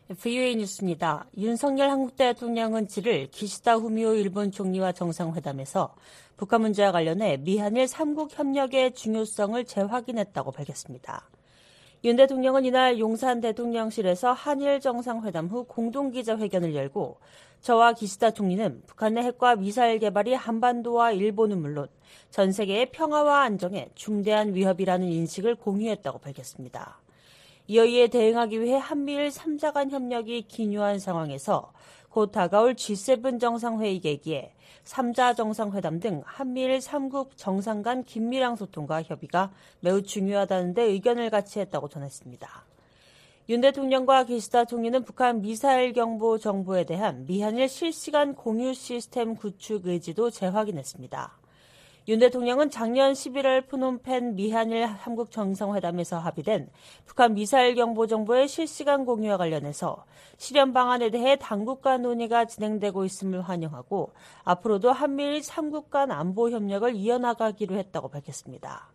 VOA 뉴스입니다. 윤석열 한국 대통령은 7일 기시다 후미오 일본 총리와 정상회담에서 북한 문제와 관련해 미한일 3국 협력의 중요성을 재확인했다고 밝혔습니다. 윤 대통령은 이날 용산 대통령실에서 한일 정상회담 후 공동기자회견을 열고 저와 기시다 총리는 북한의 핵과 미사일 개발이 한반도와 일본은 물론 전 세계의 평화와 안정에 중대한 위협이라는 인식을 공유했다고 밝혔습니다. 이어 이에 대응하기 위해 한미일 3자 간 협력이 기묘한 상황에서 곧 다가올 G7 정상회의 계기에 3자 정상회담 등 한미일 3국 정상 간 긴밀한 소통과 협의가 매우 중요하다는 데 의견을 같이 했다고 전했습니다. 윤 대통령과 기시다 총리는 북한 미사일 경보 정보에 대한 미한일 실시간 공유 시스템 구축 의지도 재확인했습니다. 윤 대통령은 작년 11월 푸놈펜 미한일 한국 정상회담에서 합의된 북한 미사일 경보 정보의 실시간 공유와 관련해서 실현 방안에 대해 당국 간 논의가 진행되고 있음을 환영하고 앞으로도 한미일 3국 간 안보 협력을 이어나가기로 했다고 밝혔습니다.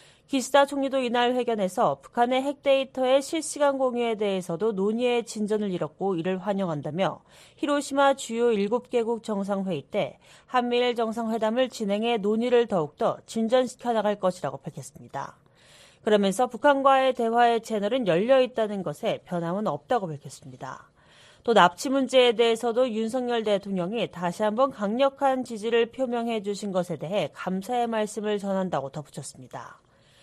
기시다 총리도 이날 회견에서 북한의 핵 데이터의 실시간 공유에 대해서도 논의의 진전을 이뤘고 이를 환영한다며 히로시마 주요 7개국 정상회의 때 한미일 정상회담을 진행해 논의를 더욱더 진전시켜 나갈 것이라고 밝혔습니다. 그러면서 북한과의 대화의 채널은 열려 있다는 것에 변함은 없다고 밝혔습니다. 또 납치 문제에 대해서도 윤석열 대통령이 다시 한번 강력한 지지를 표명해 주신 것에 대해 감사의 말씀을 전한다고 덧붙였습니다.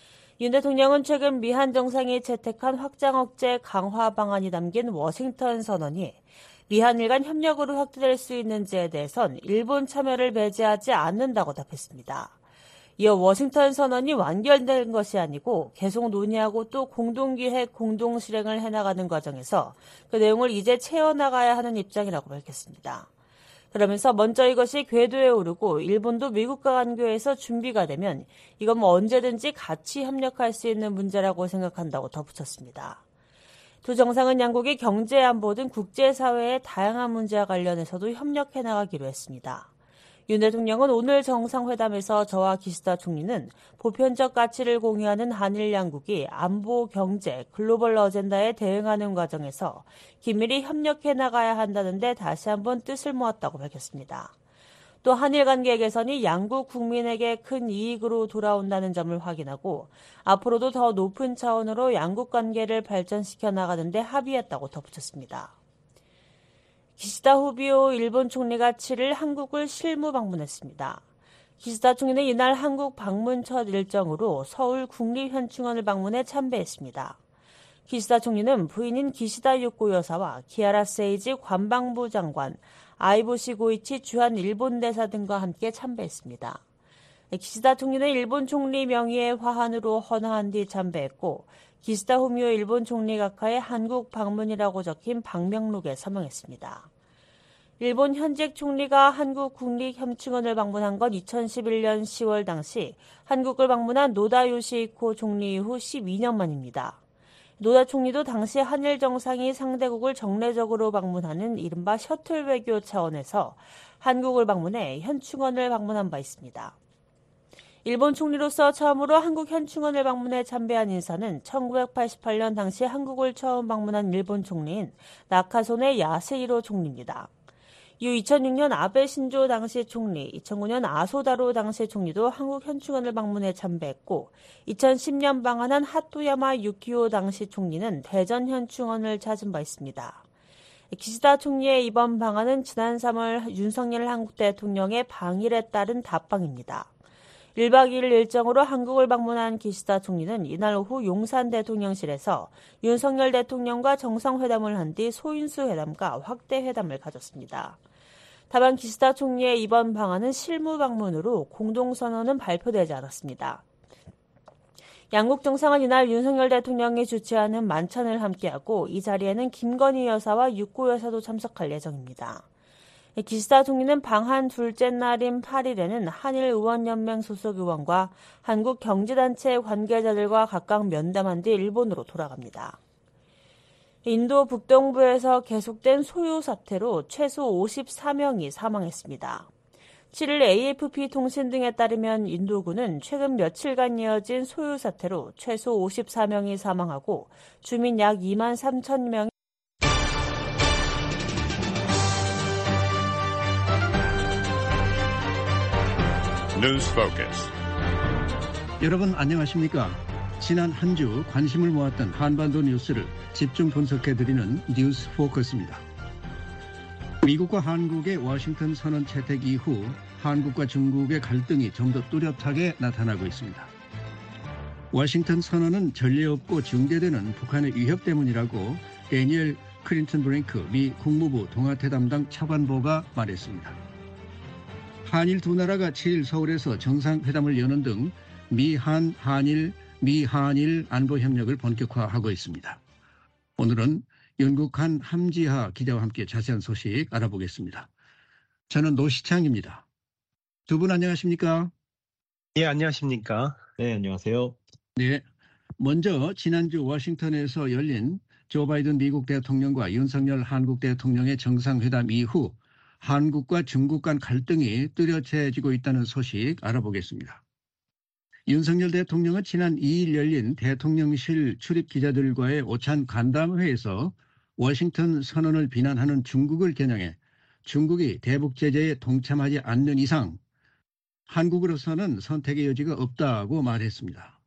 윤 대통령은 최근 미한 정상이 채택한 확장 억제 강화 방안이 담긴 워싱턴 선언이 미한일 간 협력으로 확대될 수 있는지에 대해선 일본 참여를 배제하지 않는다고 답했습니다. 이어 워싱턴 선언이 완결된 것이 아니고 계속 논의하고 또 공동기획, 공동실행을 해나가는 과정에서 그 내용을 이제 채워나가야 하는 입장이라고 밝혔습니다. 그러면서 먼저 이것이 궤도에 오르고 일본도 미국과 관계에서 준비가 되면 이건 언제든지 같이 협력할 수 있는 문제라고 생각한다고 덧붙였습니다. 두 정상은 양국이 경제 안보 등 국제사회의 다양한 문제와 관련해서도 협력해 나가기로 했습니다. 윤 대통령은 오늘 정상회담에서 저와 기시다 총리는 보편적 가치를 공유하는 한일 양국이 안보, 경제, 글로벌 어젠다에 대응하는 과정에서 긴밀히 협력해 나가야 한다는 데 다시 한번 뜻을 모았다고 밝혔습니다. 또 한일 관계 개선이 양국 국민에게 큰 이익으로 돌아온다는 점을 확인하고 앞으로도 더 높은 차원으로 양국 관계를 발전시켜 나가는 데 합의했다고 덧붙였습니다. 기시다 후미오 일본 총리가 7일 한국을 실무 방문했습니다. 기시다 총리는 이날 한국 방문 첫 일정으로 서울 국립현충원을 방문해 참배했습니다. 기시다 총리는 부인인 기시다 유코 여사와 기아라 세이지 관방부 장관, 아이보시 고이치 주한 일본 대사 등과 함께 참배했습니다. 기시다 총리는 일본 총리 명의의 화환으로 헌화한 뒤 참배했고 기시다 후미오 일본 총리 각하의 한국 방문이라고 적힌 방명록에 서명했습니다. 일본 현직 총리가 한국 국립현충원을 방문한 건 2011년 10월 당시 한국을 방문한 노다 요시히코 총리 이후 12년 만입니다. 노다 총리도 당시 한일 정상이 상대국을 정례적으로 방문하는 이른바 셔틀 외교 차원에서 한국을 방문해 현충원을 방문한 바 있습니다. 일본 총리로서 처음으로 한국 현충원을 방문해 참배한 인사는 1988년 당시 한국을 처음 방문한 일본 총리인 나카소네 야스히로 총리입니다. 이후 2006년 아베 신조 당시 총리, 2009년 아소다로 당시 총리도 한국 현충원을 방문해 참배했고 2010년 방한한 하토야마 유키오 당시 총리는 대전 현충원을 찾은 바 있습니다. 기시다 총리의 이번 방한은 지난 3월 윤석열 한국 대통령의 방일에 따른 답방입니다. 1박 2일 일정으로 한국을 방문한 기시다 총리는 이날 오후 용산 대통령실에서 윤석열 대통령과 정상회담을 한 뒤 소인수 회담과 확대 회담을 가졌습니다. 다만 기시다 총리의 이번 방안은 실무 방문으로 공동선언은 발표되지 않았습니다. 양국 정상은 이날 윤석열 대통령이 주최하는 만찬을 함께하고 이 자리에는 김건희 여사와 유코 여사도 참석할 예정입니다. 기시다 총리는 방한 둘째 날인 8일에는 한일의원연맹 소속 의원과 한국 경제단체 관계자들과 각각 면담한 뒤 일본으로 돌아갑니다. 인도 북동부에서 계속된 소요 사태로 최소 54명이 사망했습니다. 7일 AFP 통신 등에 따르면 인도군은 최근 며칠간 이어진 소요 사태로 최소 54명이 사망하고 주민 약 2만 3천 명이 News Focus. 여러분 안녕하십니까? 지난 한 주 관심을 모았던 한반도 뉴스를 집중 분석해드리는 뉴스 포커스입니다. 미국과 한국의 워싱턴 선언 채택 이후 한국과 중국의 갈등이 좀 더 뚜렷하게 나타나고 있습니다. 워싱턴 선언은 전례 없고 중대되는 북한의 위협 때문이라고 데니엘 클린턴 브랭크 미 국무부 동아태 담당 차관보가 말했습니다. 한일 두 나라가 7일 서울에서 정상회담을 여는 등 미한일 안보 협력을 본격화하고 있습니다. 오늘은 영국한 함지하 기자와 함께 자세한 소식 알아보겠습니다. 저는 노시창입니다. 두 분 안녕하십니까? 예, 안녕하십니까? 네, 안녕하세요. 네, 먼저 지난주 워싱턴에서 열린 조 바이든 미국 대통령과 윤석열 한국 대통령의 정상회담 이후 한국과 중국 간 갈등이 뚜렷해지고 있다는 소식 알아보겠습니다. 윤석열 대통령은 지난 2일 열린 대통령실 출입 기자들과의 오찬 간담회에서 워싱턴 선언을 비난하는 중국을 겨냥해 중국이 대북 제재에 동참하지 않는 이상 한국으로서는 선택의 여지가 없다고 말했습니다.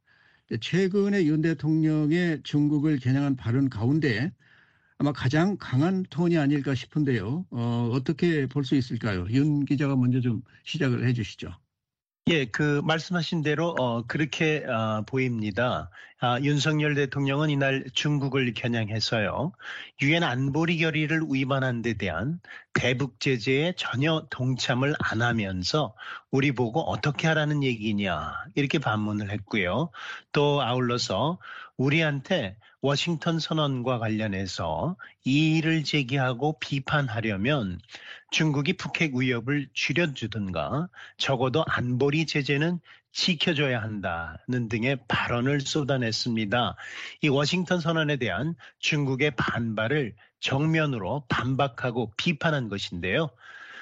최근에 윤 대통령의 중국을 겨냥한 발언 가운데 아마 가장 강한 톤이 아닐까 싶은데요. 어떻게 볼 수 있을까요? 윤 기자가 먼저 좀 시작을 해 주시죠. 예, 말씀하신 대로 그렇게 보입니다. 윤석열 대통령은 이날 중국을 겨냥해서요. 유엔 안보리 결의를 위반한 데 대한 대북 제재에 전혀 동참을 안 하면서 우리 보고 어떻게 하라는 얘기냐 이렇게 반문을 했고요. 또 아울러서 우리한테 워싱턴 선언과 관련해서 이의를 제기하고 비판하려면 중국이 북핵 위협을 줄여주든가 적어도 안보리 제재는 지켜줘야 한다는 등의 발언을 쏟아냈습니다. 이 워싱턴 선언에 대한 중국의 반발을 정면으로 반박하고 비판한 것인데요.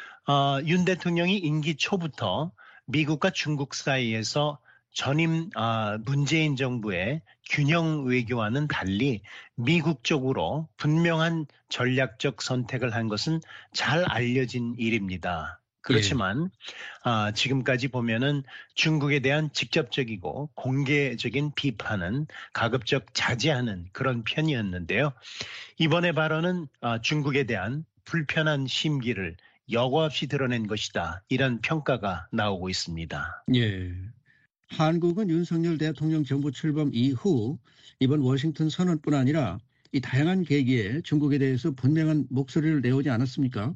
윤 대통령이 임기 초부터 미국과 중국 사이에서 전임 문재인 정부의 균형 외교와는 달리 미국 쪽으로 분명한 전략적 선택을 한 것은 잘 알려진 일입니다. 그렇지만 지금까지 보면은 중국에 대한 직접적이고 공개적인 비판은 가급적 자제하는 그런 편이었는데요. 이번의 발언은 중국에 대한 불편한 심기를 여과 없이 드러낸 것이다. 이런 평가가 나오고 있습니다. 예. 한국은 윤석열 대통령 정부 출범 이후 이번 워싱턴 선언뿐 아니라 이 다양한 계기에 중국에 대해서 분명한 목소리를 내오지 않았습니까?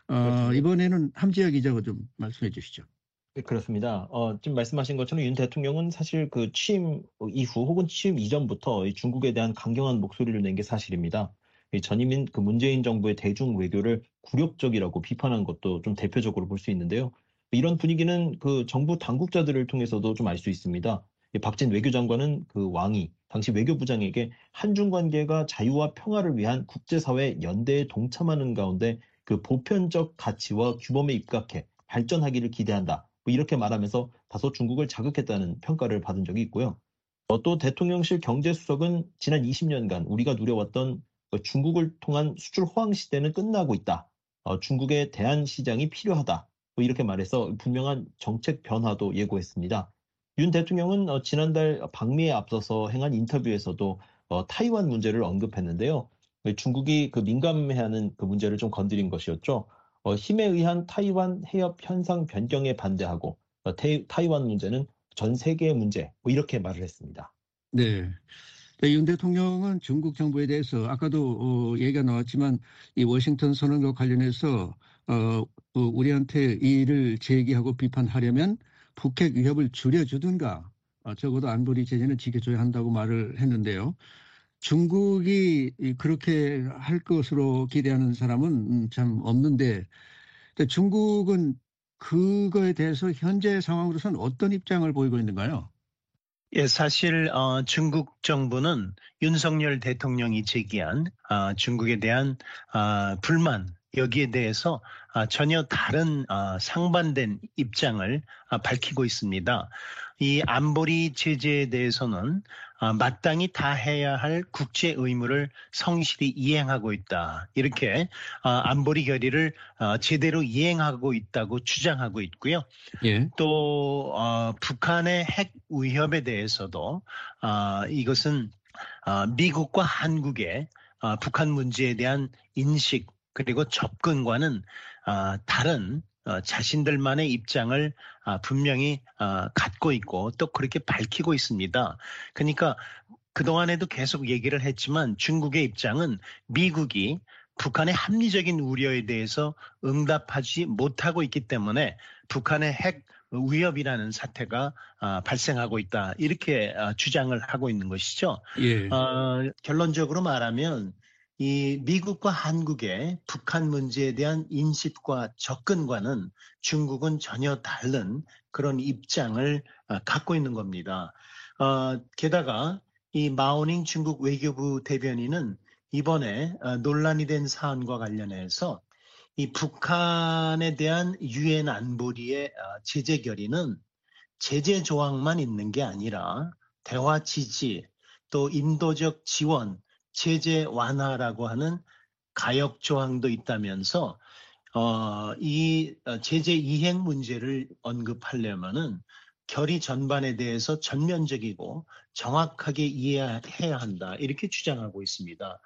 이번에는 함지하 기자가 좀 말씀해 주시죠. 네, 그렇습니다. 지금 말씀하신 것처럼 윤 대통령은 사실 그 취임 이후 혹은 취임 이전부터 이 중국에 대한 강경한 목소리를 낸 게 사실입니다. 이 전임인 그 문재인 정부의 대중 외교를 굴욕적이라고 비판한 것도 좀 대표적으로 볼 수 있는데요. 이런 분위기는 그 정부 당국자들을 통해서도 좀 알 수 있습니다. 박진 외교장관은 그 왕이 당시 외교부장에게 한중 관계가 자유와 평화를 위한 국제사회 연대에 동참하는 가운데 그 보편적 가치와 규범에 입각해 발전하기를 기대한다. 이렇게 말하면서 다소 중국을 자극했다는 평가를 받은 적이 있고요. 또 대통령실 경제수석은 지난 20년간 우리가 누려왔던 중국을 통한 수출 호황 시대는 끝나고 있다. 중국의 대한 시장이 필요하다. 이렇게 말해서 분명한 정책 변화도 예고했습니다. 윤 대통령은 지난달 방미에 앞서서 행한 인터뷰에서도 타이완 문제를 언급했는데요. 중국이 그 민감해하는 그 문제를 좀 건드린 것이었죠. 힘에 의한 타이완 해협 현상 변경에 반대하고 타이완 문제는 전 세계의 문제 이렇게 말을 했습니다. 네. 윤 대통령은 중국 정부에 대해서 아까도 얘기가 나왔지만 이 워싱턴 선언과 관련해서 우리한테 이의를 제기하고 비판하려면 북핵 위협을 줄여주든가 적어도 안보리 제재는 지켜줘야 한다고 말을 했는데요. 중국이 그렇게 할 것으로 기대하는 사람은 참 없는데 중국은 그거에 대해서 현재 상황으로서는 어떤 입장을 보이고 있는가요? 예, 사실 중국 정부는 윤석열 대통령이 제기한 중국에 대한 불만 여기에 대해서 전혀 다른 상반된 입장을 밝히고 있습니다. 이 안보리 제재에 대해서는 마땅히 다해야 할 국제 의무를 성실히 이행하고 있다. 이렇게 안보리 결의를 제대로 이행하고 있다고 주장하고 있고요. 예. 또 북한의 핵 위협에 대해서도 이것은 미국과 한국의 북한 문제에 대한 인식 그리고 접근과는 다른 자신들만의 입장을 분명히 갖고 있고 또 그렇게 밝히고 있습니다. 그러니까 그동안에도 계속 얘기를 했지만 중국의 입장은 미국이 북한의 합리적인 우려에 대해서 응답하지 못하고 있기 때문에 북한의 핵 위협이라는 사태가 발생하고 있다. 이렇게 주장을 하고 있는 것이죠. 예. 결론적으로 말하면 이 미국과 한국의 북한 문제에 대한 인식과 접근과는 중국은 전혀 다른 그런 입장을 갖고 있는 겁니다. 게다가 이 마오닝 중국 외교부 대변인은 이번에 논란이 된 사안과 관련해서 이 북한에 대한 유엔 안보리의 제재 결의는 제재 조항만 있는 게 아니라 대화 지지, 또 인도적 지원, 제재 완화라고 하는 가역 조항도 있다면서 이 제재 이행 문제를 언급하려면은 결의 전반에 대해서 전면적이고 정확하게 이해해야 한다. 이렇게 주장하고 있습니다.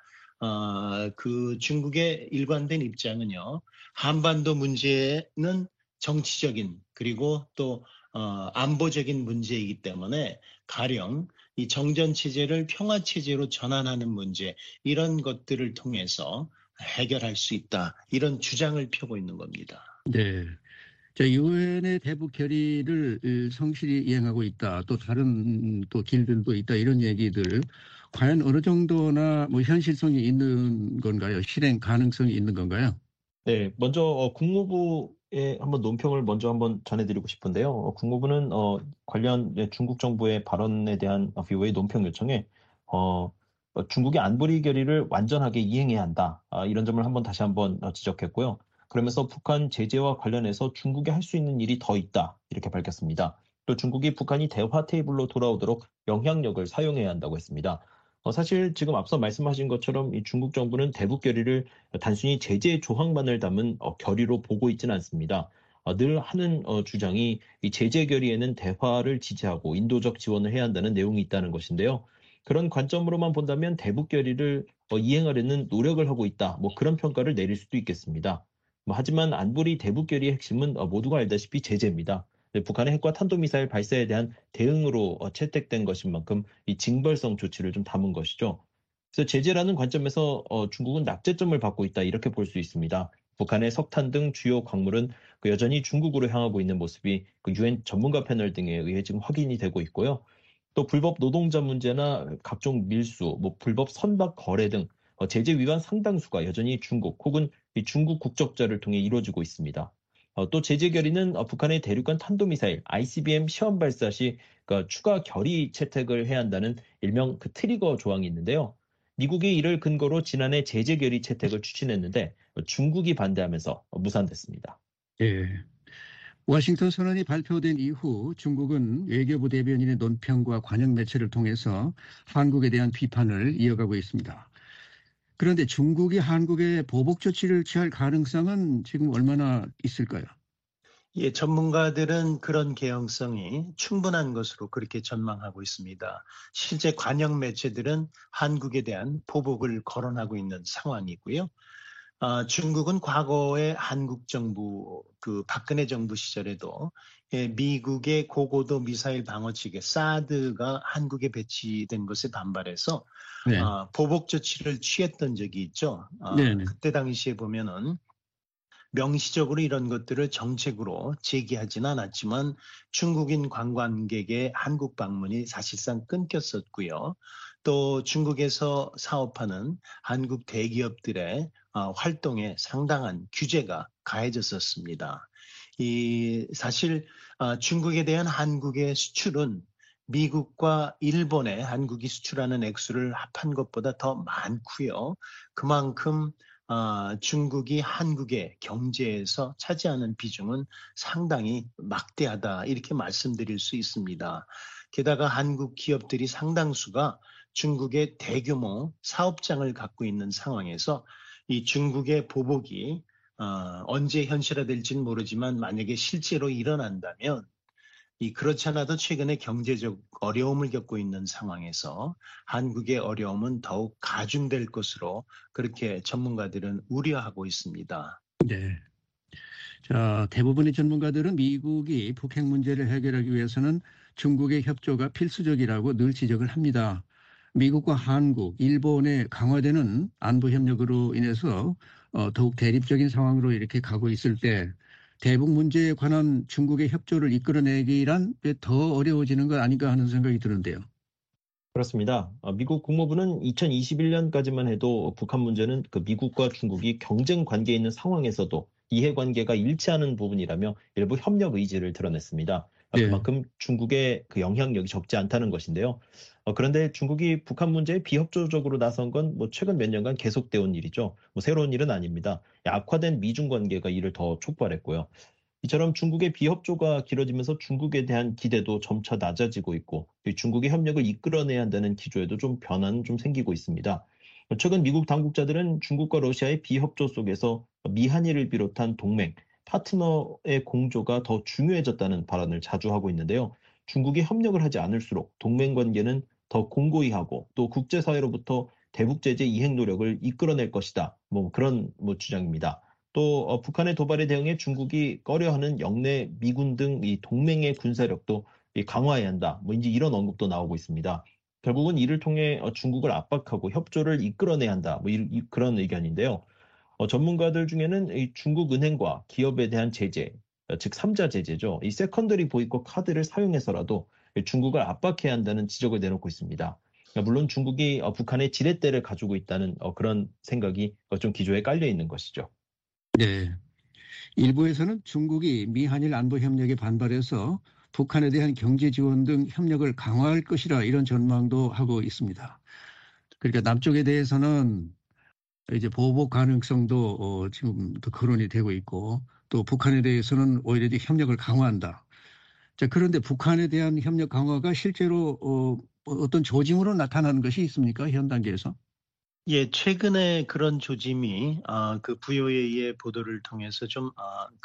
그 중국의 일관된 입장은요. 한반도 문제는 정치적인 그리고 또 안보적인 문제이기 때문에 가령 이 정전 체제를 평화 체제로 전환하는 문제 이런 것들을 통해서 해결할 수 있다. 이런 주장을 펴고 있는 겁니다. 네. 자, 유엔의 대북 결의를 성실히 이행하고 있다. 또 다른 또 길들도 있다. 이런 얘기들 과연 어느 정도나 뭐 현실성이 있는 건가요? 실행 가능성이 있는 건가요? 네, 먼저 국무부의 논평을 먼저 한번 전해드리고 싶은데요. 국무부는 관련 중국 정부의 발언에 대한 비오의 논평 요청에 중국의 안보리 결의를 완전하게 이행해야 한다. 이런 점을 다시 한번 지적했고요. 그러면서 북한 제재와 관련해서 중국이 할 수 있는 일이 더 있다. 이렇게 밝혔습니다. 또 중국이 북한이 대화 테이블로 돌아오도록 영향력을 사용해야 한다고 했습니다. 사실 지금 앞서 말씀하신 것처럼 이 중국 정부는 대북 결의를 단순히 제재 조항만을 담은 결의로 보고 있지는 않습니다. 늘 하는 주장이 이 제재 결의에는 대화를 지지하고 인도적 지원을 해야 한다는 내용이 있다는 것인데요. 그런 관점으로만 본다면 대북 결의를 이행하려는 노력을 하고 있다. 그런 평가를 내릴 수도 있겠습니다. 하지만 안보리 대북 결의의 핵심은 모두가 알다시피 제재입니다. 북한의 핵과 탄도미사일 발사에 대한 대응으로 채택된 것인 만큼 이 징벌성 조치를 좀 담은 것이죠. 그래서 제재라는 관점에서 중국은 낙제점을 받고 있다 이렇게 볼 수 있습니다. 북한의 석탄 등 주요 광물은 여전히 중국으로 향하고 있는 모습이 유엔 전문가 패널 등에 의해 지금 확인이 되고 있고요. 또 불법 노동자 문제나 각종 밀수, 불법 선박 거래 등 제재 위반 상당수가 여전히 중국 혹은 중국 국적자를 통해 이루어지고 있습니다. 또 제재 결의는 북한의 대륙간 탄도미사일 ICBM 시험 발사 시 추가 결의 채택을 해야 한다는 일명 트리거 조항이 있는데요. 미국이 이를 근거로 지난해 제재 결의 채택을 추진했는데 중국이 반대하면서 무산됐습니다. 예. 워싱턴 선언이 발표된 이후 중국은 외교부 대변인의 논평과 관영 매체를 통해서 한국에 대한 비판을 이어가고 있습니다. 그런데 중국이 한국에 보복 조치를 취할 가능성은 지금 얼마나 있을까요? 예, 전문가들은 그런 개연성이 충분한 것으로 그렇게 전망하고 있습니다. 실제 관영 매체들은 한국에 대한 보복을 거론하고 있는 상황이고요. 중국은 과거에 한국 정부, 박근혜 정부 시절에도 미국의 고고도 미사일 방어체계 사드가 한국에 배치된 것에 반발해서 네. 보복 조치를 취했던 적이 있죠. 그때 당시에 보면은 명시적으로 이런 것들을 정책으로 제기하지는 않았지만 중국인 관광객의 한국 방문이 사실상 끊겼었고요. 또 중국에서 사업하는 한국 대기업들의 활동에 상당한 규제가 가해졌었습니다. 사실 중국에 대한 한국의 수출은 미국과 일본에 한국이 수출하는 액수를 합한 것보다 더 많고요. 그만큼 중국이 한국의 경제에서 차지하는 비중은 상당히 막대하다 이렇게 말씀드릴 수 있습니다. 게다가 한국 기업들이 상당수가 중국의 대규모 사업장을 갖고 있는 상황에서 이 중국의 보복이 언제 현실화될지는 모르지만 만약에 실제로 일어난다면 그렇지 않아도 최근에 경제적 어려움을 겪고 있는 상황에서 한국의 어려움은 더욱 가중될 것으로 그렇게 전문가들은 우려하고 있습니다. 네. 자, 대부분의 전문가들은 미국이 북핵 문제를 해결하기 위해서는 중국의 협조가 필수적이라고 늘 지적을 합니다. 미국과 한국, 일본의 강화되는 안보 협력으로 인해서 더욱 대립적인 상황으로 이렇게 가고 있을 때 대북 문제에 관한 중국의 협조를 이끌어내기란 더 어려워지는 것 아닌가 하는 생각이 드는데요. 그렇습니다. 미국 국무부는 2021년까지만 해도 북한 문제는 그 미국과 중국이 경쟁 관계에 있는 상황에서도 이해관계가 일치하는 부분이라며 일부 협력 의지를 드러냈습니다. 네. 그만큼 중국의 그 영향력이 적지 않다는 것인데요. 그런데 중국이 북한 문제에 비협조적으로 나선 건 최근 몇 년간 계속되어 온 일이죠. 새로운 일은 아닙니다. 악화된 미중 관계가 이를 더 촉발했고요. 이처럼 중국의 비협조가 길어지면서 중국에 대한 기대도 점차 낮아지고 있고 중국의 협력을 이끌어내야 한다는 기조에도 좀 변화는 좀 생기고 있습니다. 최근 미국 당국자들은 중국과 러시아의 비협조 속에서 미한일을 비롯한 동맹, 파트너의 공조가 더 중요해졌다는 발언을 자주 하고 있는데요. 중국이 협력을 하지 않을수록 동맹 관계는 더 공고히 하고 또 국제사회로부터 대북 제재 이행 노력을 이끌어낼 것이다. 그런 주장입니다. 또 북한의 도발에 대응해 중국이 꺼려하는 영내 미군 등 이 동맹의 군사력도 강화해야 한다. 이제 이런 언급도 나오고 있습니다. 결국은 이를 통해 중국을 압박하고 협조를 이끌어내야 한다. 그런 의견인데요. 전문가들 중에는 이 중국 은행과 기업에 대한 제재, 즉 3자 제재죠. 이 세컨더리 보이콧 카드를 사용해서라도 중국을 압박해야 한다는 지적을 내놓고 있습니다. 물론 중국이 북한의 지렛대를 가지고 있다는 그런 생각이 좀 기조에 깔려 있는 것이죠. 네. 일부에서는 중국이 미한일 안보 협력에 반발해서 북한에 대한 경제 지원 등 협력을 강화할 것이라 이런 전망도 하고 있습니다. 그러니까 남쪽에 대해서는 이제 보복 가능성도 지금 더 거론이 되고 있고 또 북한에 대해서는 오히려 협력을 강화한다. 자, 그런데 북한에 대한 협력 강화가 실제로 어떤 조짐으로 나타나는 것이 있습니까? 현 단계에서? 예, 최근에 그런 조짐이 그 VOA의 보도를 통해서 좀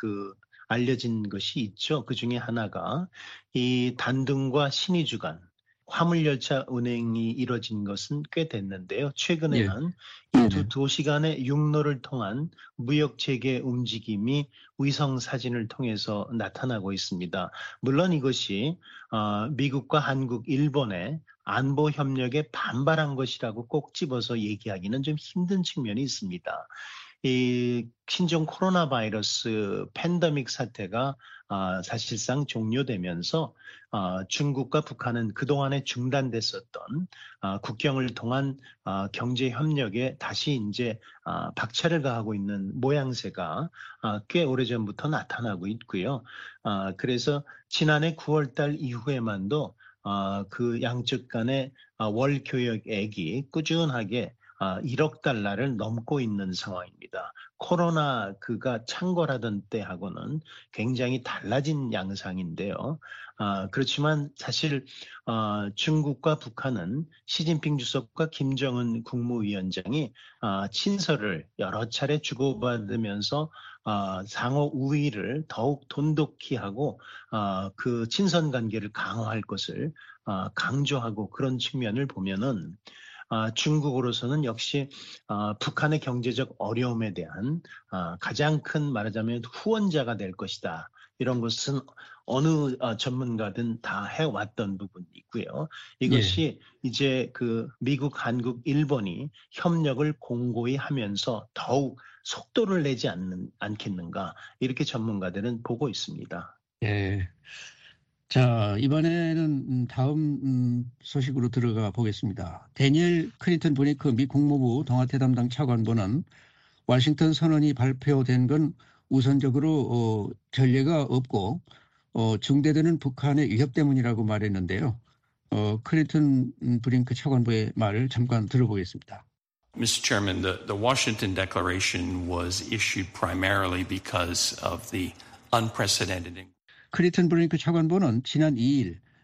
알려진 것이 있죠. 그 중에 하나가 이 단둥과 신의주간 화물열차 운행이 이뤄진 것은 꽤 됐는데요. 최근에는 이 두 도시 간의 육로를 통한 무역 재개 움직임이 위성 사진을 통해서 나타나고 있습니다. 물론 이것이 미국과 한국, 일본의 안보 협력에 반발한 것이라고 꼭 집어서 얘기하기는 좀 힘든 측면이 있습니다. 이 신종 코로나 바이러스 팬데믹 사태가 사실상 종료되면서 중국과 북한은 그동안에 중단됐었던 국경을 통한 경제 협력에 다시 이제 박차를 가하고 있는 모양새가 꽤 오래전부터 나타나고 있고요. 그래서 지난해 9월 달 이후에만도 그 양측 간의 월 교역액이 꾸준하게 1억 달러를 넘고 있는 상황입니다. 코로나 그가 창궐하던 때하고는 굉장히 달라진 양상인데요. 그렇지만 사실 중국과 북한은 시진핑 주석과 김정은 국무위원장이 친서를 여러 차례 주고받으면서 상호 우위를 더욱 돈독히 하고 그 친선 관계를 강화할 것을 강조하고 그런 측면을 보면은 중국으로서는 역시 북한의 경제적 어려움에 대한 가장 큰 말하자면 후원자가 될 것이다. 이런 것은 어느 전문가든 다 해왔던 부분이고요. 이것이 이제 그 미국, 한국, 일본이 협력을 공고히 하면서 더욱 속도를 내지 않겠는가 이렇게 전문가들은 보고 있습니다. 예. 자, 이번에는 다음 소식으로 들어가 보겠습니다. 데니엘 클린턴 브링크 미 국무부 동아태 담당 차관보는 워싱턴 선언이 발표된 건 우선적으로 전례가 없고 중대되는 북한의 위협 때문이라고 말했는데요. 클린턴 브링크 차관보의 말을 잠깐 들어보겠습니다. Mr. Chairman, the Washington Declaration was issued primarily because of the unprecedented. 클린턴 브링크 차관보는 지난 2일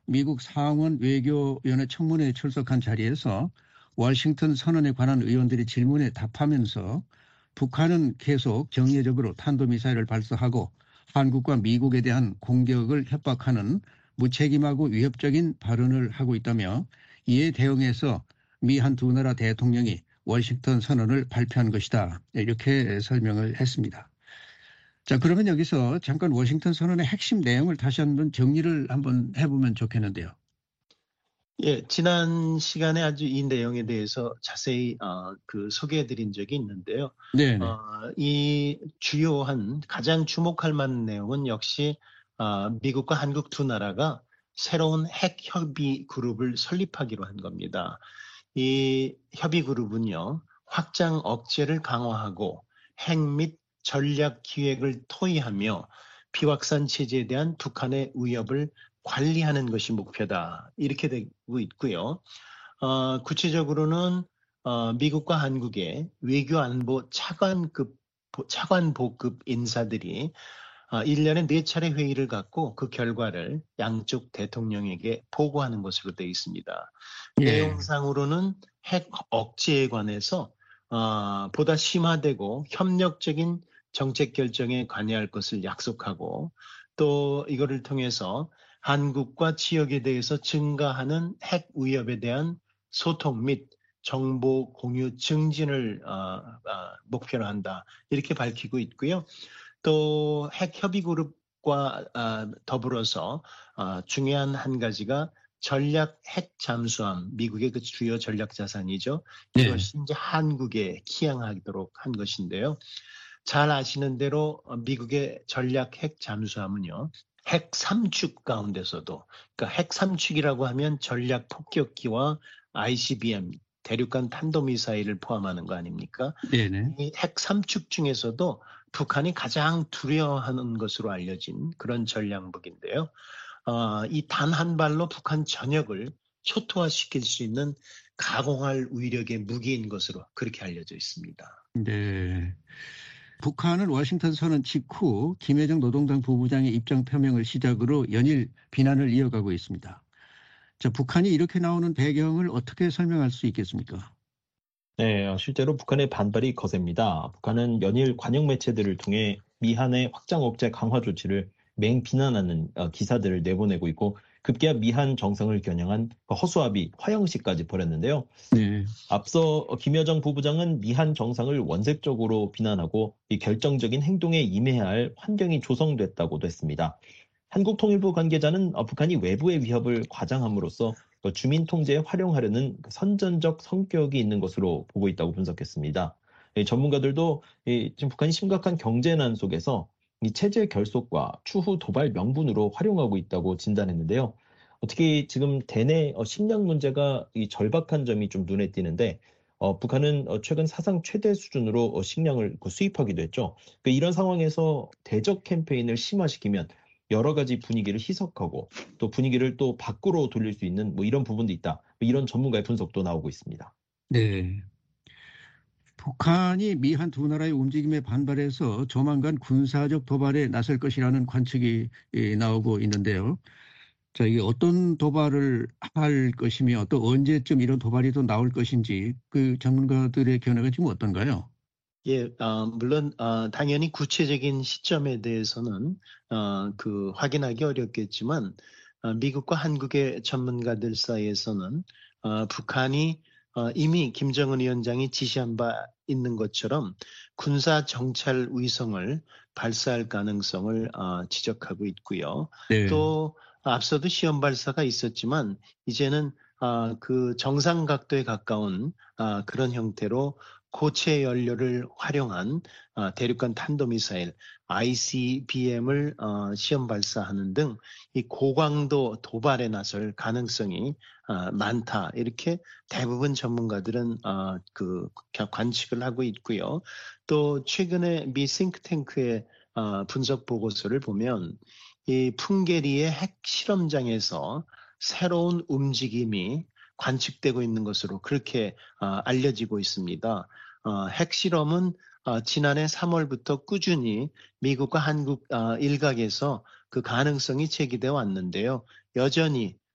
미국 상원 외교위원회 청문회에 출석한 자리에서 워싱턴 선언에 관한 의원들의 질문에 답하면서 북한은 계속 정례적으로 탄도미사일을 발사하고 한국과 미국에 대한 공격을 협박하는 무책임하고 위협적인 발언을 하고 있다며 이에 대응해서 미 한 두 나라 대통령이 워싱턴 선언을 발표한 것이다. 이렇게 설명을 했습니다. 자, 그러면 여기서 잠깐 워싱턴 선언의 핵심 내용을 다시 한번 정리를 한번 해보면 좋겠는데요. 예, 지난 시간에 아주 이 내용에 대해서 자세히 소개해드린 적이 있는데요. 네네. 이 주요한 가장 주목할 만한 내용은 역시 미국과 한국 두 나라가 새로운 핵 협의 그룹을 설립하기로 한 겁니다. 이 협의 그룹은요, 확장 억제를 강화하고 핵 및 전략 기획을 토의하며 비확산 체제에 대한 북한의 위협을 관리하는 것이 목표다. 이렇게 되고 있고요. 구체적으로는 미국과 한국의 외교안보 차관보급 인사들이 1년에 4차례 회의를 갖고 그 결과를 양쪽 대통령에게 보고하는 것으로 되어 있습니다. 예. 내용상으로는 핵 억제에 관해서 보다 심화되고 협력적인 정책 결정에 관여할 것을 약속하고 또 이거를 통해서 한국과 지역에 대해서 증가하는 핵 위협에 대한 소통 및 정보 공유 증진을 목표로 한다. 이렇게 밝히고 있고요. 또 핵 협의 그룹과 더불어서 중요한 한 가지가 전략 핵 잠수함, 미국의 그 주요 전략 자산이죠. 이것이 이제 한국에 기항하도록 한 것인데요. 잘 아시는 대로 미국의 전략 핵 잠수함은요. 핵 3축 가운데서도, 그러니까 핵 3축이라고 하면 전략 폭격기와 ICBM, 대륙간 탄도미사일을 포함하는 거 아닙니까? 네네. 이 핵 3축 중에서도 북한이 가장 두려워하는 것으로 알려진 그런 전략무기인데요. 이 단 한 발로 북한 전역을 초토화시킬 수 있는 가공할 위력의 무기인 것으로 그렇게 알려져 있습니다. 네. 북한은 워싱턴 선언 직후 김여정 노동당 부부장의 입장 표명을 시작으로 연일 비난을 이어가고 있습니다. 자, 북한이 이렇게 나오는 배경을 어떻게 설명할 수 있겠습니까? 네, 실제로 북한의 반발이 거셉니다. 북한은 연일 관영 매체들을 통해 미한의 확장 억제 강화 조치를 맹비난하는 기사들을 내보내고 있고 급기야 미한 정상을 겨냥한 허수아비 화형식까지 벌였는데요. 네. 앞서 김여정 부부장은 미한 정상을 원색적으로 비난하고 이 결정적인 행동에 임해야 할 환경이 조성됐다고도 했습니다. 한국통일부 관계자는 북한이 외부의 위협을 과장함으로써 주민 통제에 활용하려는 선전적 성격이 있는 것으로 보고 있다고 분석했습니다. 전문가들도 지금 북한이 심각한 경제난 속에서 이 체제 결속과 추후 도발 명분으로 활용하고 있다고 진단했는데요. 특히 지금 대내 식량 문제가 이 절박한 점이 좀 눈에 띄는데 북한은 최근 사상 최대 수준으로 식량을 수입하기도 했죠. 이런 상황에서 대적 캠페인을 심화시키면 여러 가지 분위기를 희석하고 또 분위기를 또 밖으로 돌릴 수 있는 이런 부분도 있다. 이런 전문가의 분석도 나오고 있습니다. 네. 북한이 미한 두 나라의 움직임에 반발해서 조만간 군사적 도발에 나설 것이라는 관측이 나오고 있는데요. 자, 이게 어떤 도발을 할 것이며 또 언제쯤 이런 도발이 또 나올 것인지 그 전문가들의 견해가 지금 어떤가요? 예, 물론 당연히 구체적인 시점에 대해서는 확인하기 어렵겠지만 미국과 한국의 전문가들 사이에서는 북한이 이미 김정은 위원장이 지시한 바 있는 것처럼 군사 정찰 위성을 발사할 가능성을 지적하고 있고요. 네. 또 앞서도 시험 발사가 있었지만 이제는 그 정상 각도에 가까운 그런 형태로 고체 연료를 활용한 대륙간 탄도미사일 ICBM을 시험 발사하는 등 이 고강도 도발에 나설 가능성이 많다. 이렇게 대부분 전문가들은 관측을 하고 있고요. 또 최근에 미 싱크탱크의 분석 보고서를 보면 이 풍계리의 핵 실험장에서 새로운 움직임이 관측되고 있는 것으로 그렇게 알려지고 있습니다. 핵실험은 지난해 3월부터 꾸준히 미국과 한국 일각에서 그 가능성이 제기되어 왔는데요. 여전히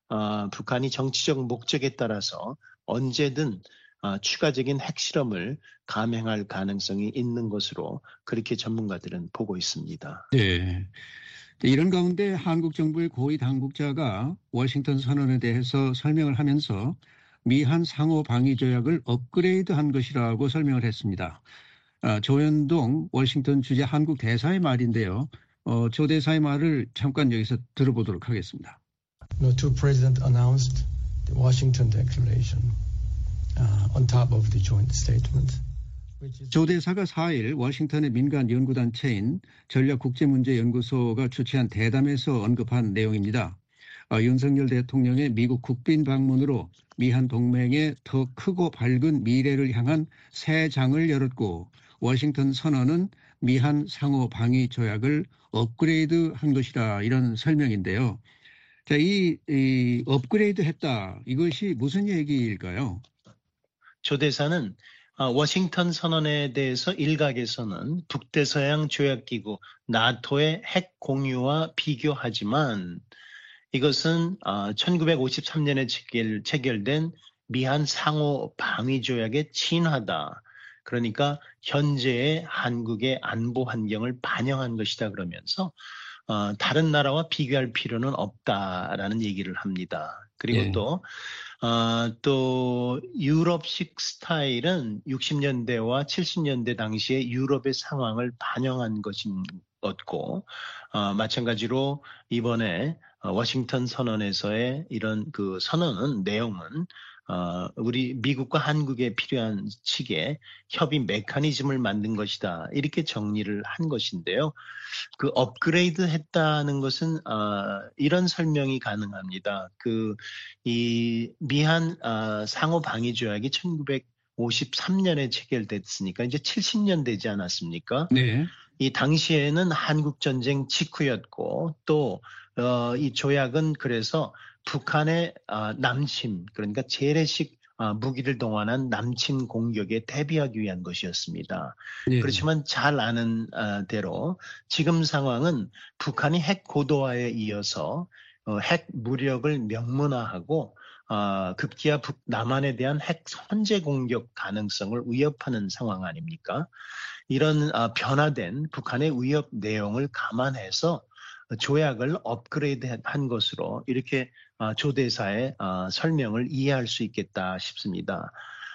북한이 정치적 목적에 따라서 언제든 추가적인 핵실험을 감행할 가능성이 있는 것으로 그렇게 전문가들은 보고 있습니다. 네. 이런 가운데 한국 정부의 고위 당국자가 워싱턴 선언에 대해서 설명을 하면서 미한 상호 방위 조약을 업그레이드한 것이라고 설명을 했습니다. 조현동 워싱턴 주재 한국 대사의 말인데요. 조 대사의 말을 잠깐 여기서 들어보도록 하겠습니다. The two presidents announced the Washington Declaration on top of the joint statement. 조 대사가 4일 워싱턴의 민간 연구단체인 전략국제문제연구소가 주최한 대담에서 언급한 내용입니다. 윤석열 대통령의 미국 국빈 방문으로 미한 동맹의 더 크고 밝은 미래를 향한 새 장을 열었고 워싱턴 선언은 미한 상호 방위 조약을 업그레이드한 것이다 이런 설명인데요. 자, 이 업그레이드했다 이것이 무슨 얘기일까요? 조 대사는 워싱턴 선언에 대해서 일각에서는 북대서양 조약기구 나토의 핵 공유와 비교하지만 이것은 1953년에 체결된 미한 상호 방위 조약의 진화다. 그러니까 현재의 한국의 안보 환경을 반영한 것이다 그러면서 다른 나라와 비교할 필요는 없다라는 얘기를 합니다. 그리고 또 유럽식 스타일은 60년대와 70년대 당시의 유럽의 상황을 반영한 것이었고 마찬가지로 이번에 워싱턴 선언에서의 이런 그 선언은 내용은 우리 미국과 한국에 필요한 측의 협의 메커니즘을 만든 것이다. 이렇게 정리를 한 것인데요. 그 업그레이드 했다는 것은 이런 설명이 가능합니다. 이 미한 상호 방위 조약이 1953년에 체결됐으니까 이제 70년 되지 않았습니까? 네. 이 당시에는 한국 전쟁 직후였고 또 이 조약은 그래서 북한의 남침, 그러니까 재래식 무기를 동원한 남침 공격에 대비하기 위한 것이었습니다. 네. 그렇지만 잘 아는 대로 지금 상황은 북한이 핵 고도화에 이어서 핵 무력을 명문화하고 급기야 남한에 대한 핵 선제 공격 가능성을 위협하는 상황 아닙니까? 이런 변화된 북한의 위협 내용을 감안해서 조약을 업그레이드한 것으로 이렇게 조 대사의 설명을 이해할 수 있겠다 싶습니다.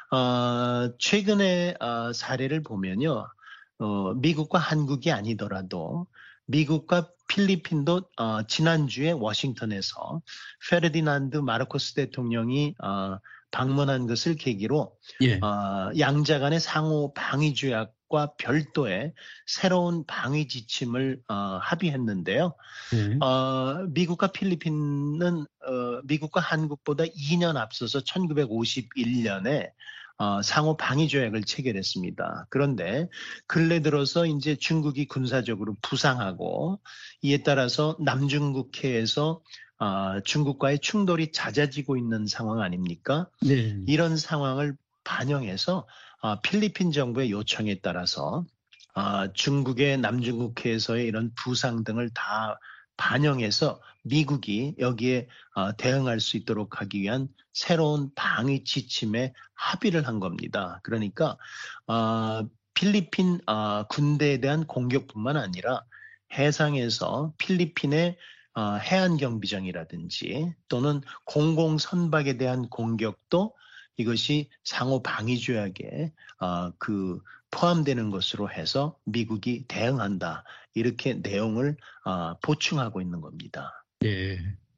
최근의 사례를 보면요. 미국과 한국이 아니더라도 미국과 필리핀도 지난주에 워싱턴에서 페르디난드 마르코스 대통령이 방문한 것을 계기로 양자 간의 상호 방위 조약과 별도의 새로운 방위 지침을 합의했는데요. 미국과 필리핀은 미국과 한국보다 2년 앞서서 1951년에 상호 방위 조약을 체결했습니다. 그런데 근래 들어서 이제 중국이 군사적으로 부상하고 이에 따라서 남중국해에서 중국과의 충돌이 잦아지고 있는 상황 아닙니까? 네. 이런 상황을 반영해서 필리핀 정부의 요청에 따라서 중국의 남중국해에서의 이런 부상 등을 다 반영해서 미국이 여기에 대응할 수 있도록 하기 위한 새로운 방위 지침에 합의를 한 겁니다. 그러니까 필리핀 군대에 대한 공격뿐만 아니라 해상에서 필리핀의 해안경비정이라든지 또는 공공선박에 대한 공격도 이것이 상호 방위 조약에 포함되는 것으로 해서 미국이 대응한다. 이렇게 내용을 보충하고 있는 겁니다. 네.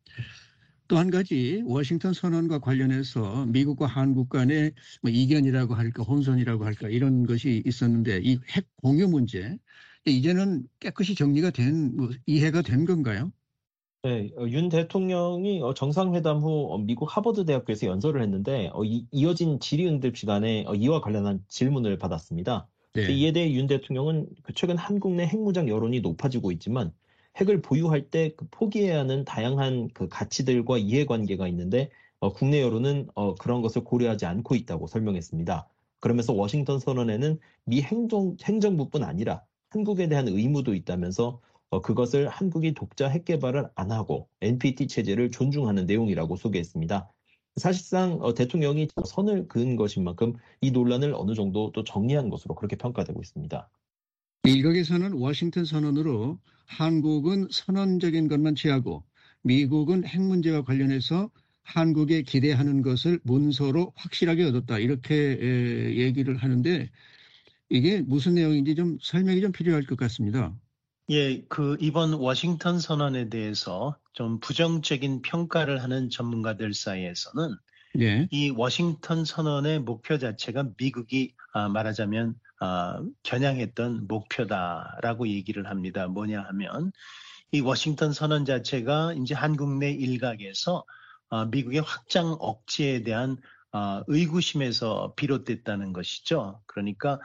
또 한 가지 워싱턴 선언과 관련해서 미국과 한국 간의 이견이라고 할까 혼선이라고 할까 이런 것이 있었는데 이 핵 공유 문제 이제는 깨끗이 정리가 이해가 된 건가요? 네, 윤 대통령이 정상회담 후 미국 하버드 대학교에서 연설을 했는데 이어진 질의응답 시간에 이와 관련한 질문을 받았습니다. 네. 이에 대해 윤 대통령은 최근 한국 내 핵무장 여론이 높아지고 있지만 핵을 보유할 때 포기해야 하는 다양한 가치들과 이해관계가 있는데 국내 여론은 그런 것을 고려하지 않고 있다고 설명했습니다. 그러면서 워싱턴 선언에는 미 행정부뿐 아니라 한국에 대한 의무도 있다면서 그것을 한국이 독자 핵 개발을 안 하고 NPT 체제를 존중하는 내용이라고 소개했습니다. 사실상 대통령이 선을 그은 것인 만큼 이 논란을 어느 정도 또 정리한 것으로 그렇게 평가되고 있습니다. 일각에서는 워싱턴 선언으로 한국은 선언적인 것만 취하고 미국은 핵 문제와 관련해서 한국에 기대하는 것을 문서로 확실하게 얻었다. 이렇게 얘기를 하는데 이게 무슨 내용인지 좀 설명이 좀 필요할 것 같습니다. 예, 이번 워싱턴 선언에 대해서 좀 부정적인 평가를 하는 전문가들 사이에서는 예. 이 워싱턴 선언의 목표 자체가 미국이 말하자면 겨냥했던 목표다라고 얘기를 합니다. 뭐냐 하면 이 워싱턴 선언 자체가 이제 한국 내 일각에서 미국의 확장 억제에 대한 의구심에서 비롯됐다는 것이죠. 그러니까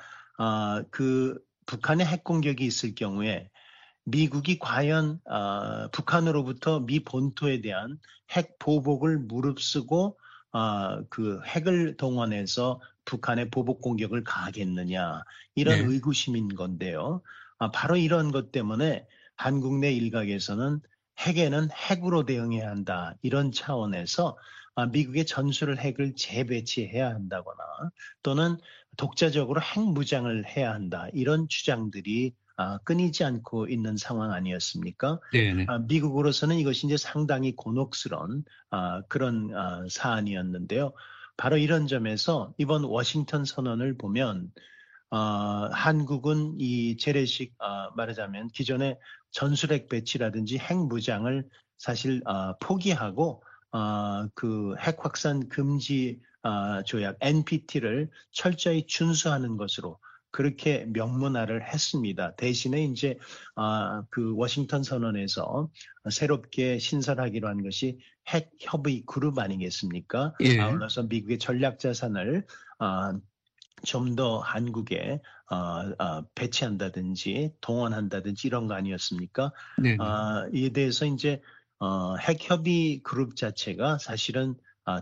북한의 핵 공격이 있을 경우에 미국이 과연 북한으로부터 미 본토에 대한 핵 보복을 무릅쓰고 그 핵을 동원해서 북한의 보복 공격을 가하겠느냐 이런 네. 의구심인 건데요. 바로 이런 것 때문에 한국 내 일각에서는 핵에는 핵으로 대응해야 한다 이런 차원에서 미국의 전술 핵을 재배치해야 한다거나 또는 독자적으로 핵 무장을 해야 한다 이런 주장들이 끊이지 않고 있는 상황 아니었습니까? 네네. 미국으로서는 이것이 이제 상당히 곤혹스러운 그런 사안이었는데요. 바로 이런 점에서 이번 워싱턴 선언을 보면 한국은 이 재래식 말하자면 기존의 전술핵 배치라든지 핵 무장을 사실 포기하고 그 핵 확산 금지 조약 NPT를 철저히 준수하는 것으로 그렇게 명문화를 했습니다. 대신에 이제 그 워싱턴 선언에서 새롭게 신설하기로 한 것이 핵 협의 그룹 아니겠습니까? 예. 아울러서 미국의 전략 자산을 좀 더 한국에 배치한다든지 동원한다든지 이런 거 아니었습니까? 네네. 이에 대해서 이제 핵 협의 그룹 자체가 사실은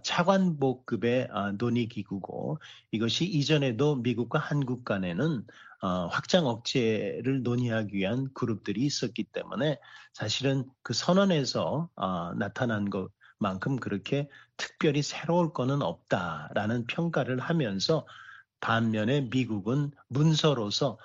차관복급의 논의기구고 이것이 이전에도 미국과 한국 간에는 확장 억제를 논의하기 위한 그룹들이 있었기 때문에 사실은 그 선언에서 나타난 것만큼 그렇게 특별히 새로울 거는 없다라는 평가를 하면서 반면에 미국은 문서로서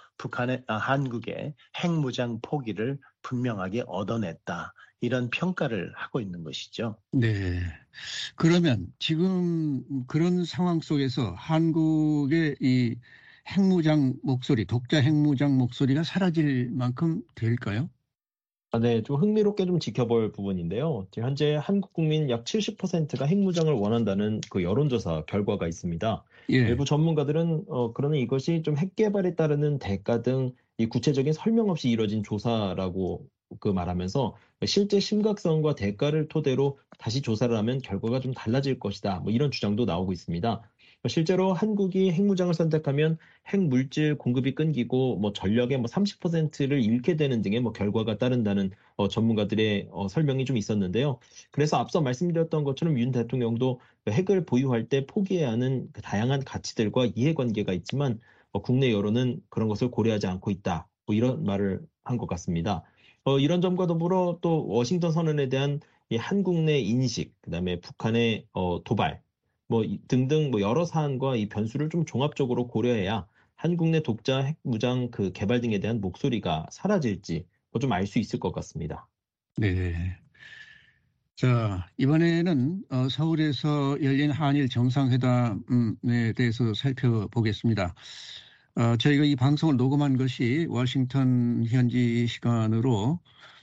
한국의 핵무장 포기를 분명하게 얻어냈다. 이런 평가를 하고 있는 것이죠. 네. 그러면 지금 그런 상황 속에서 한국의 이 핵무장 목소리, 독자 핵무장 목소리가 사라질 만큼 될까요? 네, 좀 흥미롭게 좀 지켜볼 부분인데요. 지금 현재 한국 국민 약 70%가 핵무장을 원한다는 그 여론조사 결과가 있습니다. 예. 일부 전문가들은 그러나 이것이 좀 핵 개발에 따르는 대가 등 이 구체적인 설명 없이 이뤄진 조사라고 말하면서 실제 심각성과 대가를 토대로 다시 조사를 하면 결과가 좀 달라질 것이다. 뭐 이런 주장도 나오고 있습니다. 실제로 한국이 핵무장을 선택하면 핵 물질 공급이 끊기고 뭐 전력의 30%를 잃게 되는 등의 결과가 따른다는 전문가들의 설명이 좀 있었는데요. 그래서 앞서 말씀드렸던 것처럼 윤 대통령도 핵을 보유할 때 포기해야 하는 그 다양한 가치들과 이해관계가 있지만 국내 여론은 그런 것을 고려하지 않고 있다. 뭐 이런 말을 한 것 같습니다. 이런 점과 더불어 또 워싱턴 선언에 대한 이 한국 내 인식, 그다음에 북한의 도발 등등 여러 사안과 이 변수를 좀 종합적으로 고려해야 한국 내 독자 핵 무장 그 개발 등에 대한 목소리가 사라질지 좀 알 수 있을 것 같습니다. 네. 자, 이번에는 서울에서 열린 한일 정상회담에 대해서 살펴보겠습니다. 저희가 이 방송을 녹음한 것이 워싱턴 현지 시간으로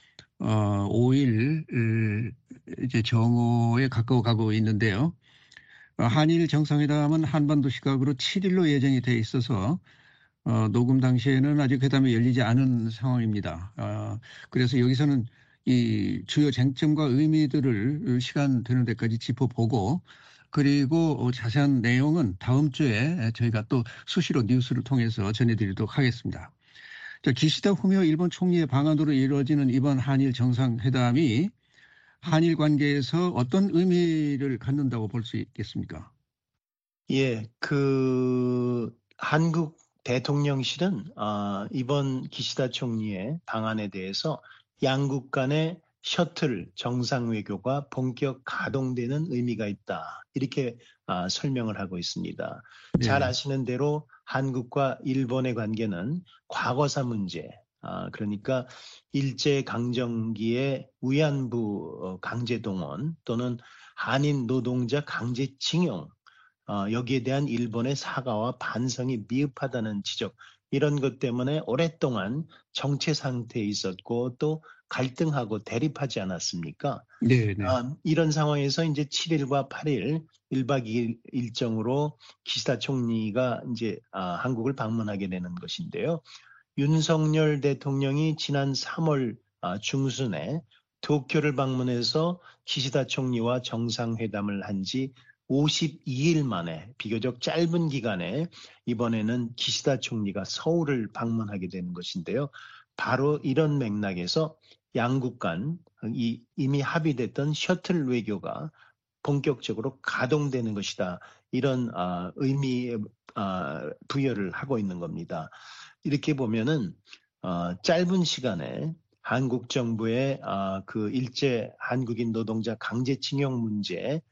5일 이제 정오에 가까워 가고 있는데요. 한일 정상회담은 한반도 시각으로 7일로 예정이 돼 있어서 녹음 당시에는 아직 회담이 열리지 않은 상황입니다. 그래서 여기서는 이 주요 쟁점과 의미들을 시간 되는 데까지 짚어보고 그리고 자세한 내용은 다음 주에 저희가 또 수시로 뉴스를 통해서 전해드리도록 하겠습니다. 자, 기시다 후미오 일본 총리의 방안으로 이루어지는 이번 한일 정상회담이 한일 관계에서 어떤 의미를 갖는다고 볼 수 있겠습니까? 예, 한국 대통령실은 이번 기시다 총리의 방안에 대해서 양국 간의 셔틀 정상외교가 본격 가동되는 의미가 있다. 이렇게 설명을 하고 있습니다. 네. 잘 아시는 대로 한국과 일본의 관계는 과거사 문제, 그러니까 일제강점기의 위안부 강제동원 또는 한인 노동자 강제징용, 여기에 대한 일본의 사과와 반성이 미흡하다는 지적, 이런 것 때문에 오랫동안 정체 상태에 있었고 또 갈등하고 대립하지 않았습니까? 네, 네. 이런 상황에서 이제 7일과 8일 1박 2일 일정으로 기시다 총리가 이제 한국을 방문하게 되는 것인데요. 윤석열 대통령이 지난 3월 중순에 도쿄를 방문해서 기시다 총리와 정상회담을 한 지 52일 만에 비교적 짧은 기간에 이번에는 기시다 총리가 서울을 방문하게 되는 것인데요. 바로 이런 맥락에서 양국 간 이미 합의됐던 셔틀 외교가 본격적으로 가동되는 것이다. 이런 의미의 부여를 하고 있는 겁니다. 이렇게 보면은 짧은 시간에 한국 정부의 그 일제 한국인 노동자 강제징용 문제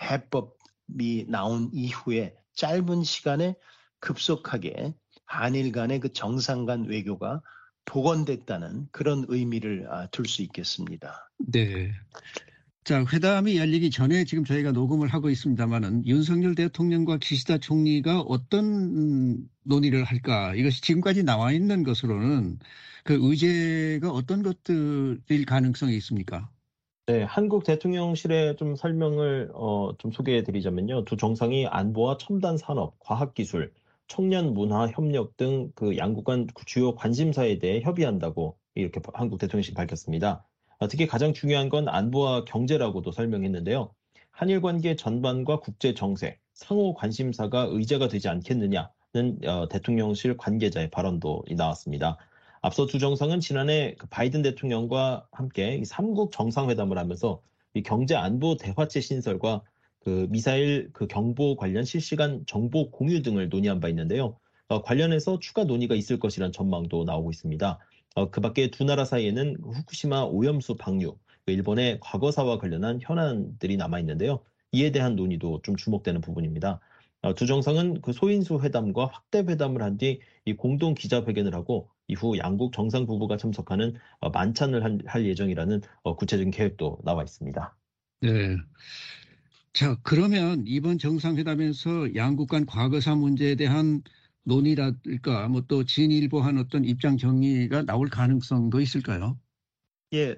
해법이 나온 이후에 짧은 시간에 급속하게 한일 간의 그 정상 간 외교가 복원됐다는 그런 의미를 둘 수 있겠습니다. 네. 자, 회담이 열리기 전에 지금 저희가 녹음을 하고 있습니다만은 윤석열 대통령과 기시다 총리가 어떤 논의를 할까? 이것이 지금까지 나와 있는 것으로는 그 의제가 어떤 것들일 가능성이 있습니까? 네, 한국 대통령실의 좀 설명을 좀 소개해 드리자면요. 두 정상이 안보와 첨단 산업, 과학기술, 청년 문화 협력 등 그 양국 간 주요 관심사에 대해 협의한다고 이렇게 한국 대통령실이 밝혔습니다. 특히 가장 중요한 건 안보와 경제라고도 설명했는데요. 한일 관계 전반과 국제 정세, 상호 관심사가 의제가 되지 않겠느냐는 대통령실 관계자의 발언도 나왔습니다. 앞서 두 정상은 지난해 그 바이든 대통령과 함께 이 3국 정상회담을 하면서 이 경제 안보 대화체 신설과 그 미사일 그 경보 관련 실시간 정보 공유 등을 논의한 바 있는데요. 관련해서 추가 논의가 있을 것이란 전망도 나오고 있습니다. 그 밖에 두 나라 사이에는 후쿠시마 오염수 방류, 일본의 과거사와 관련한 현안들이 남아 있는데요. 이에 대한 논의도 좀 주목되는 부분입니다. 두 정상은 그 소인수 회담과 확대 회담을 한 뒤 이 공동 기자회견을 하고 이후 양국 정상 부부가 참석하는 만찬을 할 예정이라는 구체적인 계획도 나와 있습니다. 네. 자, 그러면 이번 정상회담에서 양국 간 과거사 문제에 대한 논의랄까, 뭐 또 진일보한 어떤 입장 정리가 나올 가능성도 있을까요? 예,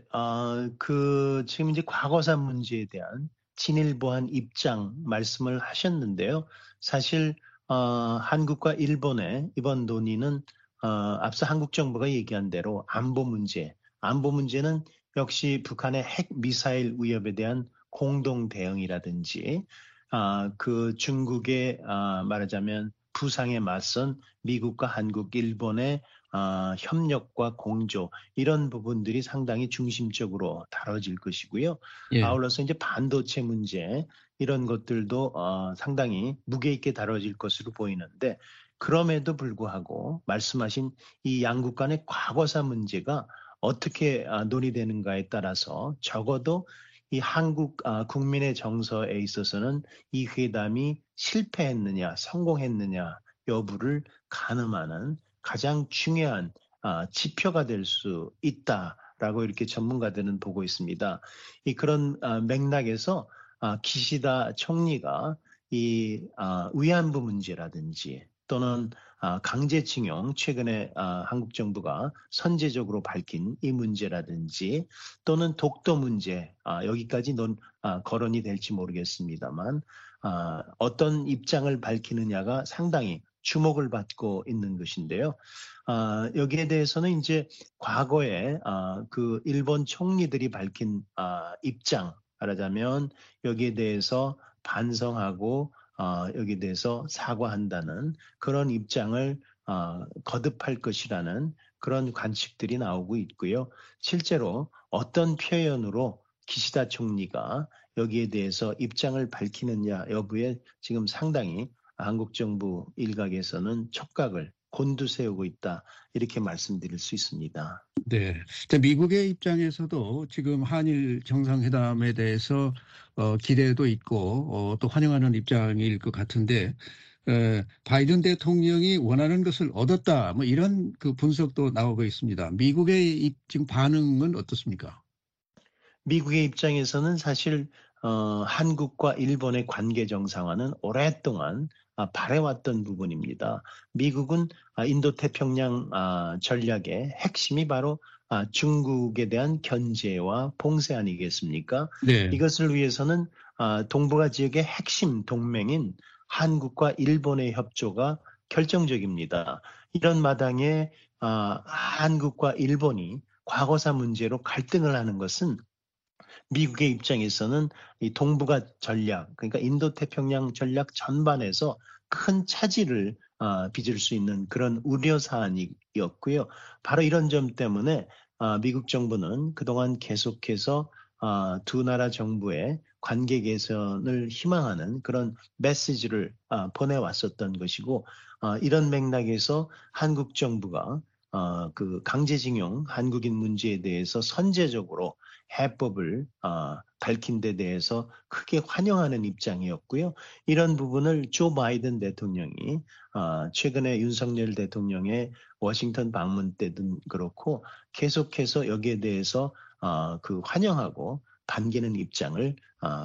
지금 이제 과거사 문제에 대한 진일보한 입장 말씀을 하셨는데요. 사실, 한국과 일본의 이번 논의는, 앞서 한국 정부가 얘기한 대로 안보 문제는 역시 북한의 핵 미사일 위협에 대한 공동 대응이라든지, 그 중국의, 말하자면 부상에 맞선 미국과 한국, 일본의 협력과 공조 이런 부분들이 상당히 중심적으로 다뤄질 것이고요. 예. 아울러서 이제 반도체 문제 이런 것들도 상당히 무게 있게 다뤄질 것으로 보이는데 그럼에도 불구하고 말씀하신 이 양국 간의 과거사 문제가 어떻게 논의되는가에 따라서 적어도 이 한국 국민의 정서에 있어서는 이 회담이 실패했느냐 성공했느냐 여부를 가늠하는 가장 중요한 지표가 될 수 있다라고 이렇게 전문가들은 보고 있습니다. 그런 맥락에서 기시다 총리가 이 위안부 문제라든지 또는 강제징용 최근에 한국 정부가 선제적으로 밝힌 이 문제라든지 또는 독도 문제 여기까지 거론이 될지 모르겠습니다만 어떤 입장을 밝히느냐가 상당히 주목을 받고 있는 것인데요. 여기에 대해서는 이제 과거에 그 일본 총리들이 밝힌 입장 말하자면 여기에 대해서 반성하고 여기에 대해서 사과한다는 그런 입장을 거듭할 것이라는 그런 관측들이 나오고 있고요. 실제로 어떤 표현으로 기시다 총리가 여기에 대해서 입장을 밝히느냐 여부에 지금 상당히 한국 정부 일각에서는 촉각을 곤두세우고 있다. 이렇게 말씀드릴 수 있습니다. 네. 자, 미국의 입장에서도 지금 한일 정상회담에 대해서 기대도 있고 또 환영하는 입장일 것 같은데 바이든 대통령이 원하는 것을 얻었다. 뭐 이런 그 분석도 나오고 있습니다. 미국의 지금 반응은 어떻습니까? 미국의 입장에서는 사실 한국과 일본의 관계 정상화는 오랫동안 바래왔던 부분입니다. 미국은 인도태평양 전략의 핵심이 바로 중국에 대한 견제와 봉쇄 아니겠습니까? 네. 이것을 위해서는 동북아 지역의 핵심 동맹인 한국과 일본의 협조가 결정적입니다. 이런 마당에 한국과 일본이 과거사 문제로 갈등을 하는 것은 미국의 입장에서는 이 동북아 전략, 그러니까 인도태평양 전략 전반에서 큰 차질을 빚을 수 있는 그런 우려 사안이었고요. 바로 이런 점 때문에 미국 정부는 그동안 계속해서 두 나라 정부의 관계 개선을 희망하는 그런 메시지를 보내왔었던 것이고, 이런 맥락에서 한국 정부가 그 강제징용 한국인 문제에 대해서 선제적으로 해법을 밝힌 데 대해서 크게 환영하는 입장이었고요. 이런 부분을 조 바이든 대통령이 최근에 윤석열 대통령의 워싱턴 방문 때든 그렇고 계속해서 여기에 대해서 그 환영하고 반기는 입장을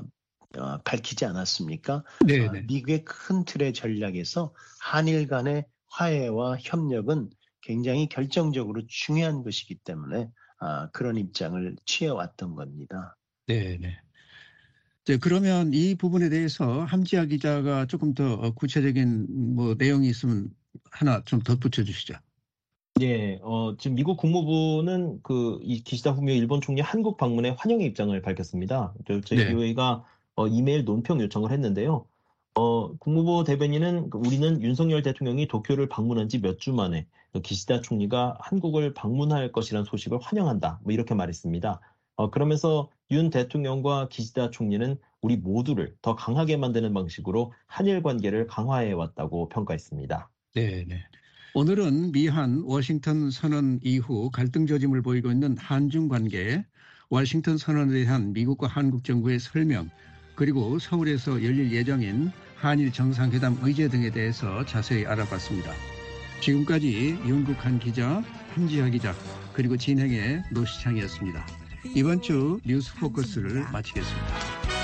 밝히지 않았습니까? 미국의 큰 틀의 전략에서 한일 간의 화해와 협력은 굉장히 결정적으로 중요한 것이기 때문에 그런 입장을 취해왔던 겁니다. 네네. 네, 그러면 이 부분에 대해서 함지아 기자가 조금 더 구체적인 내용이 있으면 하나 좀 덧붙여 주시죠. 예, 지금 미국 국무부는 이 기시다 후미오 일본 총리 한국 방문에 환영의 입장을 밝혔습니다. 저희가 이메일 논평 요청을 했는데요. 국무부 대변인은 우리는 윤석열 대통령이 도쿄를 방문한 지 몇 주 만에 기시다 총리가 한국을 방문할 것이라는 소식을 환영한다. 이렇게 말했습니다. 그러면서 윤 대통령과 기시다 총리는 우리 모두를 더 강하게 만드는 방식으로 한일 관계를 강화해 왔다고 평가했습니다. 네. 오늘은 미한 워싱턴 선언 이후 갈등 조짐을 보이고 있는 한중 관계, 워싱턴 선언에 대한 미국과 한국 정부의 설명, 그리고 서울에서 열릴 예정인 한일 정상회담 의제 등에 대해서 자세히 알아봤습니다. 지금까지 윤국한 기자, 함지아 기자, 그리고 진행의 노시창이었습니다. 이번 주 뉴스 포커스를 마치겠습니다.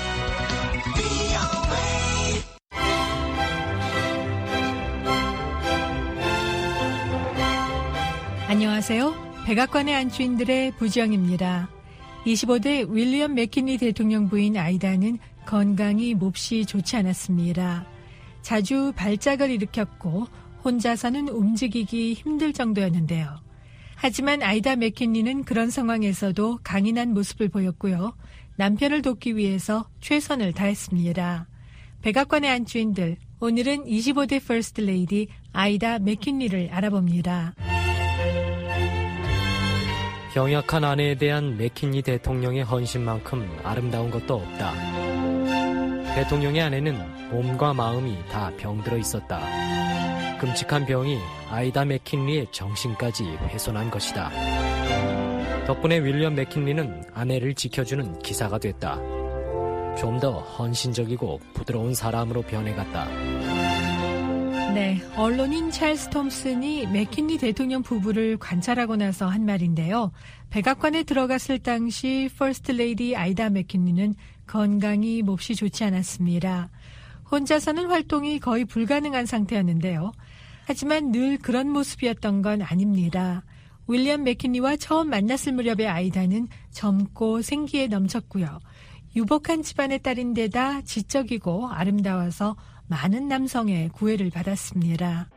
안녕하세요. 백악관의 안주인들의 부지영입니다. 25대 윌리엄 맥킨리 대통령 부인 아이다는 건강이 몹시 좋지 않았습니다. 자주 발작을 일으켰고 혼자서는 움직이기 힘들 정도였는데요. 하지만 아이다 맥킨리는 그런 상황에서도 강인한 모습을 보였고요. 남편을 돕기 위해서 최선을 다했습니다. 백악관의 안주인들, 오늘은 25대 퍼스트 레이디 아이다 맥킨리를 알아봅니다. 병약한 아내에 대한 맥킨리 대통령의 헌신만큼 아름다운 것도 없다. 대통령의 아내는 몸과 마음이 다 병들어 있었다. 끔찍한 병이 아이다 맥킨리의 정신까지 훼손한 것이다. 덕분에 윌리엄 맥킨리는 아내를 지켜주는 기사가 됐다. 좀 더 헌신적이고 부드러운 사람으로 변해갔다. 네, 언론인 찰스 톰슨이 맥킨리 대통령 부부를 관찰하고 나서 한 말인데요. 백악관에 들어갔을 당시 퍼스트 레이디 아이다 맥킨리는 건강이 몹시 좋지 않았습니다. 혼자서는 활동이 거의 불가능한 상태였는데요. 하지만 늘 그런 모습이었던 건 아닙니다. 윌리엄 맥킨리와 처음 만났을 무렵의 아이다는 젊고 생기에 넘쳤고요. 유복한 집안의 딸인데다 지적이고 아름다워서 많은 남성의 구애를 받았습니다.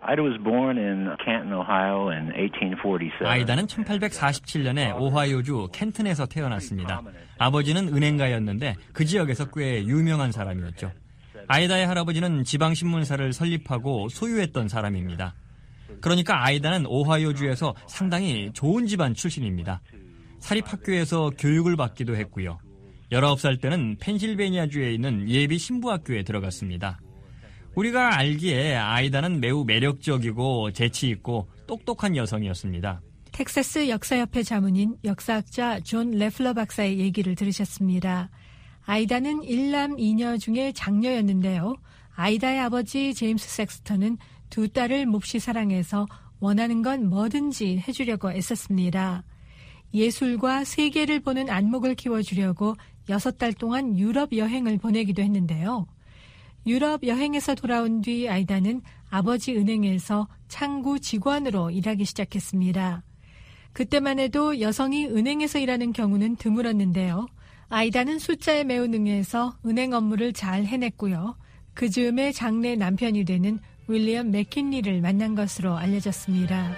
아이다는 1847년에 오하이오주 켄튼에서 태어났습니다. 아버지는 은행가였는데 그 지역에서 꽤 유명한 사람이었죠. 아이다의 할아버지는 지방신문사를 설립하고 소유했던 사람입니다. 그러니까 아이다는 오하이오주에서 상당히 좋은 집안 출신입니다. 사립학교에서 교육을 받기도 했고요. 19살 때는 펜실베니아주에 있는 예비 신부학교에 들어갔습니다. 우리가 알기에 아이다는 매우 매력적이고 재치있고 똑똑한 여성이었습니다. 텍사스 역사협회 자문인 역사학자 존 레플러 박사의 얘기를 들으셨습니다. 아이다는 1남 2녀 중에 장녀였는데요. 아이다의 아버지 제임스 섹스턴은 두 딸을 몹시 사랑해서 원하는 건 뭐든지 해주려고 애썼습니다. 예술과 세계를 보는 안목을 키워주려고 6달 동안 유럽 여행을 보내기도 했는데요. 유럽 여행에서 돌아온 뒤 아이다는 아버지 은행에서 창구 직원으로 일하기 시작했습니다. 그때만 해도 여성이 은행에서 일하는 경우는 드물었는데요. 아이다는 숫자에 매우 능해서 은행 업무를 잘 해냈고요. 그 즈음에 장래 남편이 되는 윌리엄 맥킨리를 만난 것으로 알려졌습니다.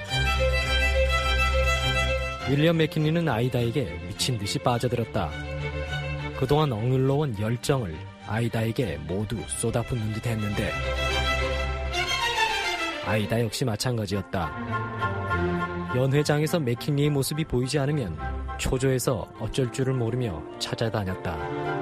윌리엄 맥킨리는 아이다에게 미친 듯이 빠져들었다. 그동안 억눌러온 열정을 아이다에게 모두 쏟아붓는 듯 했는데 아이다 역시 마찬가지였다. 연회장에서 맥킨리의 모습이 보이지 않으면 초조해서 어쩔 줄을 모르며 찾아다녔다.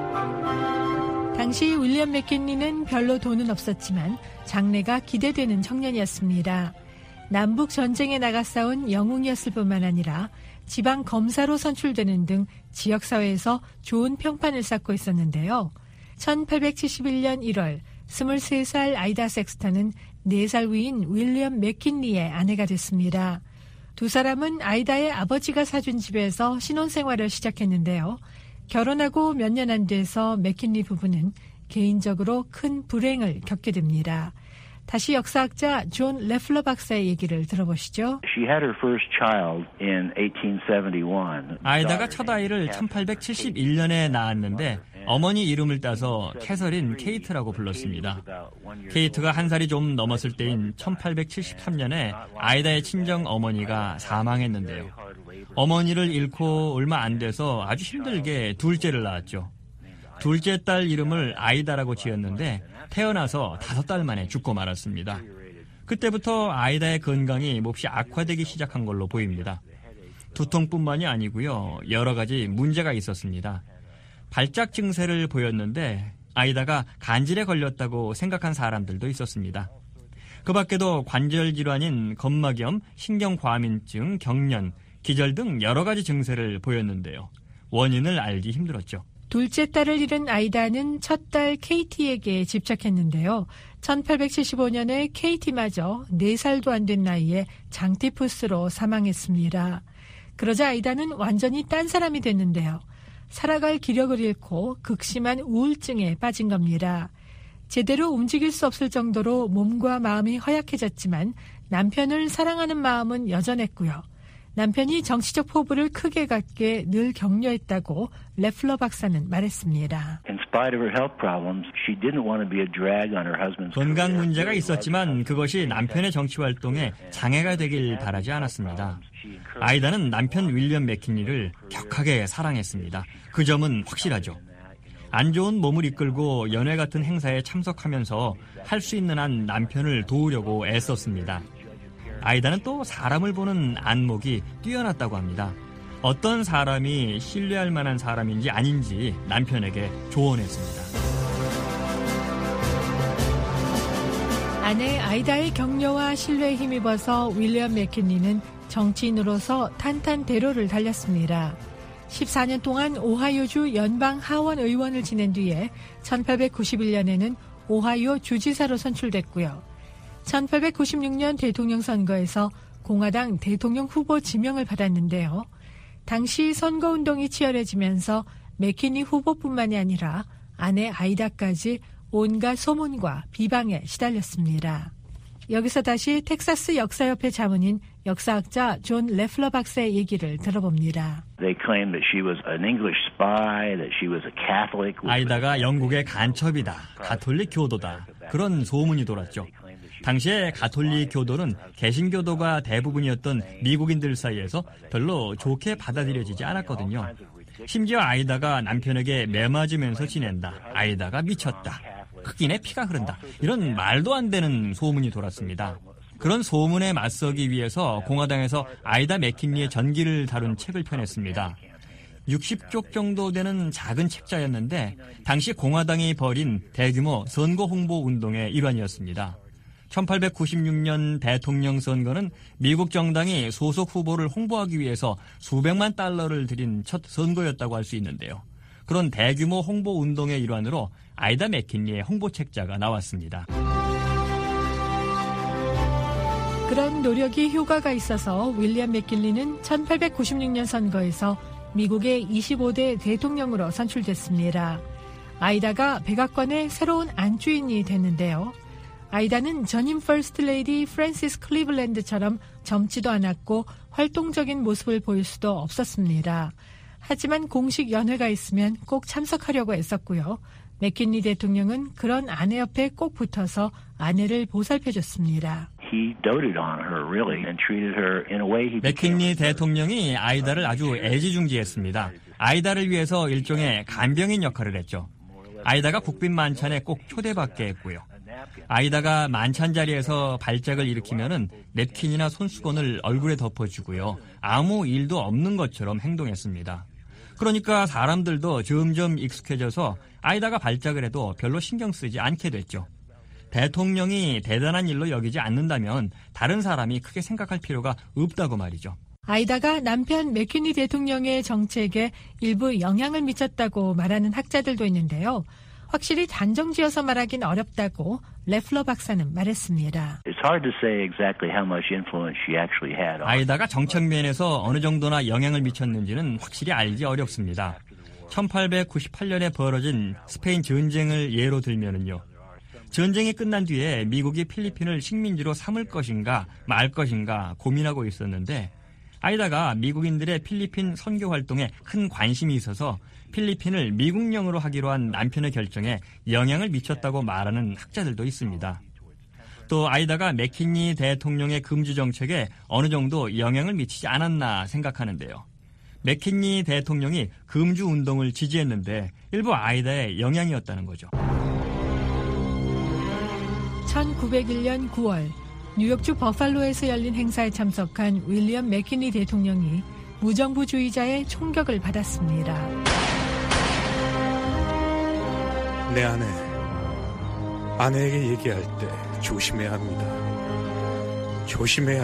당시 윌리엄 맥킨리는 별로 돈은 없었지만 장래가 기대되는 청년이었습니다. 남북 전쟁에 나가 싸운 영웅이었을 뿐만 아니라 지방 검사로 선출되는 등 지역사회에서 좋은 평판을 쌓고 있었는데요. 1871년 1월 23살 아이다 섹스턴은 4살 위인 윌리엄 맥킨리의 아내가 됐습니다. 두 사람은 아이다의 아버지가 사준 집에서 신혼생활을 시작했는데요. 결혼하고 몇 년 안 돼서 맥킨리 부부는 개인적으로 큰 불행을 겪게 됩니다. 다시 역사학자 존 레플러 박사의 얘기를 들어보시죠. 아이다가 첫 아이를 1871년에 낳았는데 어머니 이름을 따서 캐서린 케이트라고 불렀습니다. 케이트가 한 살이 좀 넘었을 때인 1873년에 아이다의 친정 어머니가 사망했는데요. 어머니를 잃고 얼마 안 돼서 아주 힘들게 둘째를 낳았죠. 둘째 딸 이름을 아이다라고 지었는데 태어나서 5달 만에 죽고 말았습니다. 그때부터 아이다의 건강이 몹시 악화되기 시작한 걸로 보입니다. 두통뿐만이 아니고요. 여러 가지 문제가 있었습니다. 발작 증세를 보였는데 아이다가 간질에 걸렸다고 생각한 사람들도 있었습니다. 그 밖에도 관절 질환인 건막염, 신경과민증, 경련, 기절 등 여러 가지 증세를 보였는데요. 원인을 알기 힘들었죠. 둘째 딸을 잃은 아이다는 첫 딸 케이티에게 집착했는데요. 1875년에 케이티마저 4살도 안 된 나이에 장티푸스로 사망했습니다. 그러자 아이다는 완전히 딴 사람이 됐는데요. 살아갈 기력을 잃고 극심한 우울증에 빠진 겁니다. 제대로 움직일 수 없을 정도로 몸과 마음이 허약해졌지만 남편을 사랑하는 마음은 여전했고요. 남편이 정치적 포부를 크게 갖게 늘 격려했다고 레플러 박사는 말했습니다. 건강 문제가 있었지만 그것이 남편의 정치 활동에 장애가 되길 바라지 않았습니다. 아이다는 남편 윌리엄 맥킨리를 격하게 사랑했습니다. 그 점은 확실하죠. 안 좋은 몸을 이끌고 연회 같은 행사에 참석하면서 할 수 있는 한 남편을 도우려고 애썼습니다. 아이다는 또 사람을 보는 안목이 뛰어났다고 합니다. 어떤 사람이 신뢰할 만한 사람인지 아닌지 남편에게 조언했습니다. 아내 아이다의 격려와 신뢰에 힘입어서 윌리엄 맥킨리는 정치인으로서 탄탄대로를 달렸습니다. 14년 동안 오하이오주 연방 하원 의원을 지낸 뒤에 1891년에는 오하이오 주지사로 선출됐고요. 1896년 대통령 선거에서 공화당 대통령 후보 지명을 받았는데요. 당시 선거운동이 치열해지면서 맥킨리 후보뿐만이 아니라 아내 아이다까지 온갖 소문과 비방에 시달렸습니다. 여기서 다시 텍사스 역사협회 자문인 역사학자 존 레플러 박사의 얘기를 들어봅니다. 아이다가 영국의 간첩이다, 가톨릭 교도다, 그런 소문이 돌았죠. 당시에 가톨릭 교도는 개신교도가 대부분이었던 미국인들 사이에서 별로 좋게 받아들여지지 않았거든요. 심지어 아이다가 남편에게 매맞으면서 지낸다, 아이다가 미쳤다, 흑인의 피가 흐른다, 이런 말도 안 되는 소문이 돌았습니다. 그런 소문에 맞서기 위해서 공화당에서 아이다 맥킨리의 전기를 다룬 책을 펴냈습니다. 60쪽 정도 되는 작은 책자였는데 당시 공화당이 벌인 대규모 선거 홍보 운동의 일환이었습니다. 1896년 대통령 선거는 미국 정당이 소속 후보를 홍보하기 위해서 수백만 달러를 들인 첫 선거였다고 할 수 있는데요. 그런 대규모 홍보 운동의 일환으로 아이다 맥킨리의 홍보 책자가 나왔습니다. 그런 노력이 효과가 있어서 윌리엄 맥킨리는 1896년 선거에서 미국의 25대 대통령으로 선출됐습니다. 아이다가 백악관의 새로운 안주인이 됐는데요. 아이다는 전임 퍼스트 레이디 프랜시스 클리블랜드처럼 젊지도 않았고 활동적인 모습을 보일 수도 없었습니다. 하지만 공식 연회가 있으면 꼭 참석하려고 애썼고요. 맥킨리 대통령은 그런 아내 옆에 꼭 붙어서 아내를 보살펴줬습니다. 맥킨리 대통령이 아이다를 아주 애지중지했습니다. 아이다를 위해서 일종의 간병인 역할을 했죠. 아이다가 국빈 만찬에 꼭 초대받게 했고요. 아이다가 만찬 자리에서 발작을 일으키면은 냅킨이나 손수건을 얼굴에 덮어주고요. 아무 일도 없는 것처럼 행동했습니다. 그러니까 사람들도 점점 익숙해져서 아이다가 발작을 해도 별로 신경 쓰지 않게 됐죠. 대통령이 대단한 일로 여기지 않는다면 다른 사람이 크게 생각할 필요가 없다고 말이죠. 아이다가 남편 맥킨리 대통령의 정책에 일부 영향을 미쳤다고 말하는 학자들도 있는데요. 확실히 단정지어서 말하긴 어렵다고 레플러 박사는 말했습니다. 아이다가 정책 면에서 어느 정도나 영향을 미쳤는지는 확실히 알기 어렵습니다. 1898년에 벌어진 스페인 전쟁을 예로 들면은요. 전쟁이 끝난 뒤에 미국이 필리핀을 식민지로 삼을 것인가 말 것인가 고민하고 있었는데 아이다가 미국인들의 필리핀 선교 활동에 큰 관심이 있어서 필리핀을 미국령으로 하기로 한 남편의 결정에 영향을 미쳤다고 말하는 학자들도 있습니다. 또 아이다가 맥킨리 대통령의 금주 정책에 어느 정도 영향을 미치지 않았나 생각하는데요. 맥킨리 대통령이 금주 운동을 지지했는데 일부 아이다의 영향이었다는 거죠. 1901년 9월 뉴욕주 버팔로에서 열린 행사에 참석한 윌리엄 맥킨리 대통령이 무정부주의자의 총격을 받았습니다. 내 아내에게 얘기할 때 조심해야 합니다. 조심해야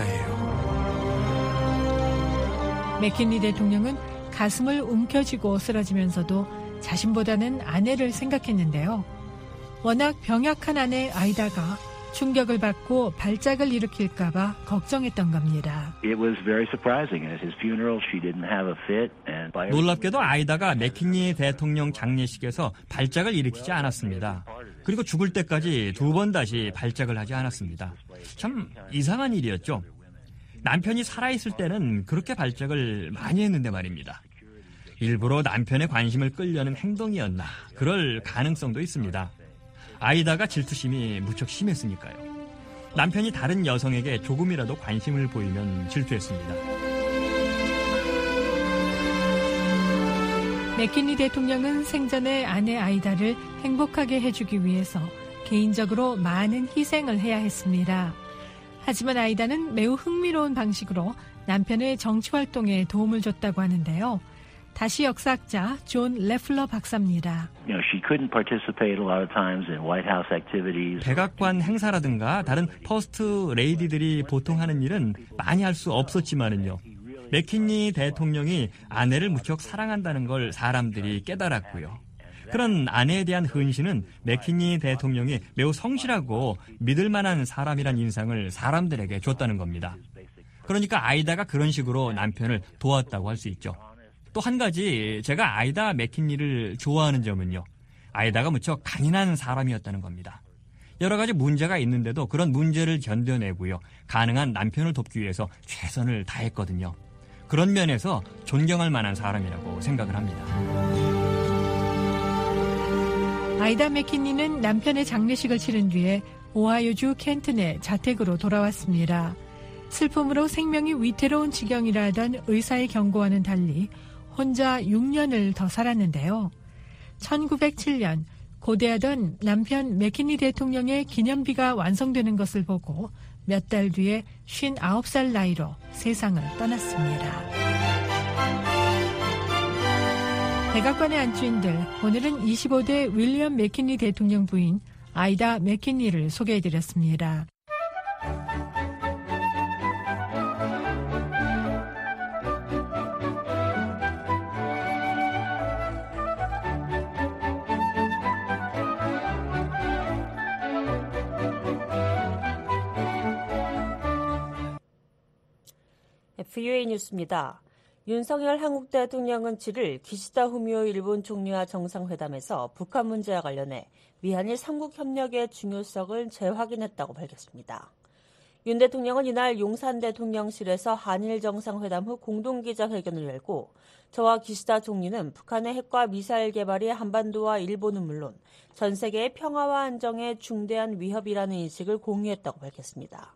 해요. 맥킨리 대통령은 가슴을 움켜쥐고 쓰러지면서도 자신보다는 아내를 생각했는데요. 워낙 병약한 아내 아이다가 충격을 받고 발작을 일으킬까봐 걱정했던 겁니다. 놀랍게도 아이다가 맥킨리 대통령 장례식에서 발작을 일으키지 않았습니다. 그리고 죽을 때까지 2번 다시 발작을 하지 않았습니다. 참 이상한 일이었죠. 남편이 살아있을 때는 그렇게 발작을 많이 했는데 말입니다. 일부러 남편의 관심을 끌려는 행동이었나 그럴 가능성도 있습니다. 아이다가 질투심이 무척 심했으니까요. 남편이 다른 여성에게 조금이라도 관심을 보이면 질투했습니다. 맥킨리 대통령은 생전에 아내 아이다를 행복하게 해주기 위해서 개인적으로 많은 희생을 해야 했습니다. 하지만 아이다는 매우 흥미로운 방식으로 남편의 정치활동에 도움을 줬다고 하는데요. 다시 역사학자 존 레플러 박사입니다. 백악관 행사라든가 다른 퍼스트 레이디들이 보통 하는 일은 많이 할 수 없었지만은요. 맥킨리 대통령이 아내를 무척 사랑한다는 걸 사람들이 깨달았고요. 그런 아내에 대한 헌신은 맥킨리 대통령이 매우 성실하고 믿을 만한 사람이란 인상을 사람들에게 줬다는 겁니다. 그러니까 아이다가 그런 식으로 남편을 도왔다고 할 수 있죠. 또 한 가지 제가 아이다 맥킨리를 좋아하는 점은요. 아이다가 무척 강인한 사람이었다는 겁니다. 여러 가지 문제가 있는데도 그런 문제를 견뎌내고요. 가능한 남편을 돕기 위해서 최선을 다했거든요. 그런 면에서 존경할 만한 사람이라고 생각을 합니다. 아이다 맥킨리는 남편의 장례식을 치른 뒤에 오하이오주 켄튼의 자택으로 돌아왔습니다. 슬픔으로 생명이 위태로운 지경이라 하던 의사의 경고와는 달리 혼자 6년을 더 살았는데요. 1907년 고대하던 남편 맥킨리 대통령의 기념비가 완성되는 것을 보고 몇 달 뒤에 59살 나이로 세상을 떠났습니다. 백악관의 안주인들, 오늘은 25대 윌리엄 맥킨리 대통령 부인 아이다 맥킨리를 소개해드렸습니다. VOA 뉴스입니다. 윤석열 한국 대통령은 7일 기시다 후미오 일본 총리와 정상회담에서 북한 문제와 관련해 미한일 3국 협력의 중요성을 재확인했다고 밝혔습니다. 윤 대통령은 이날 용산 대통령실에서 한일 정상회담 후 공동기자회견을 열고 저와 기시다 총리는 북한의 핵과 미사일 개발이 한반도와 일본은 물론 전 세계의 평화와 안정에 중대한 위협이라는 인식을 공유했다고 밝혔습니다.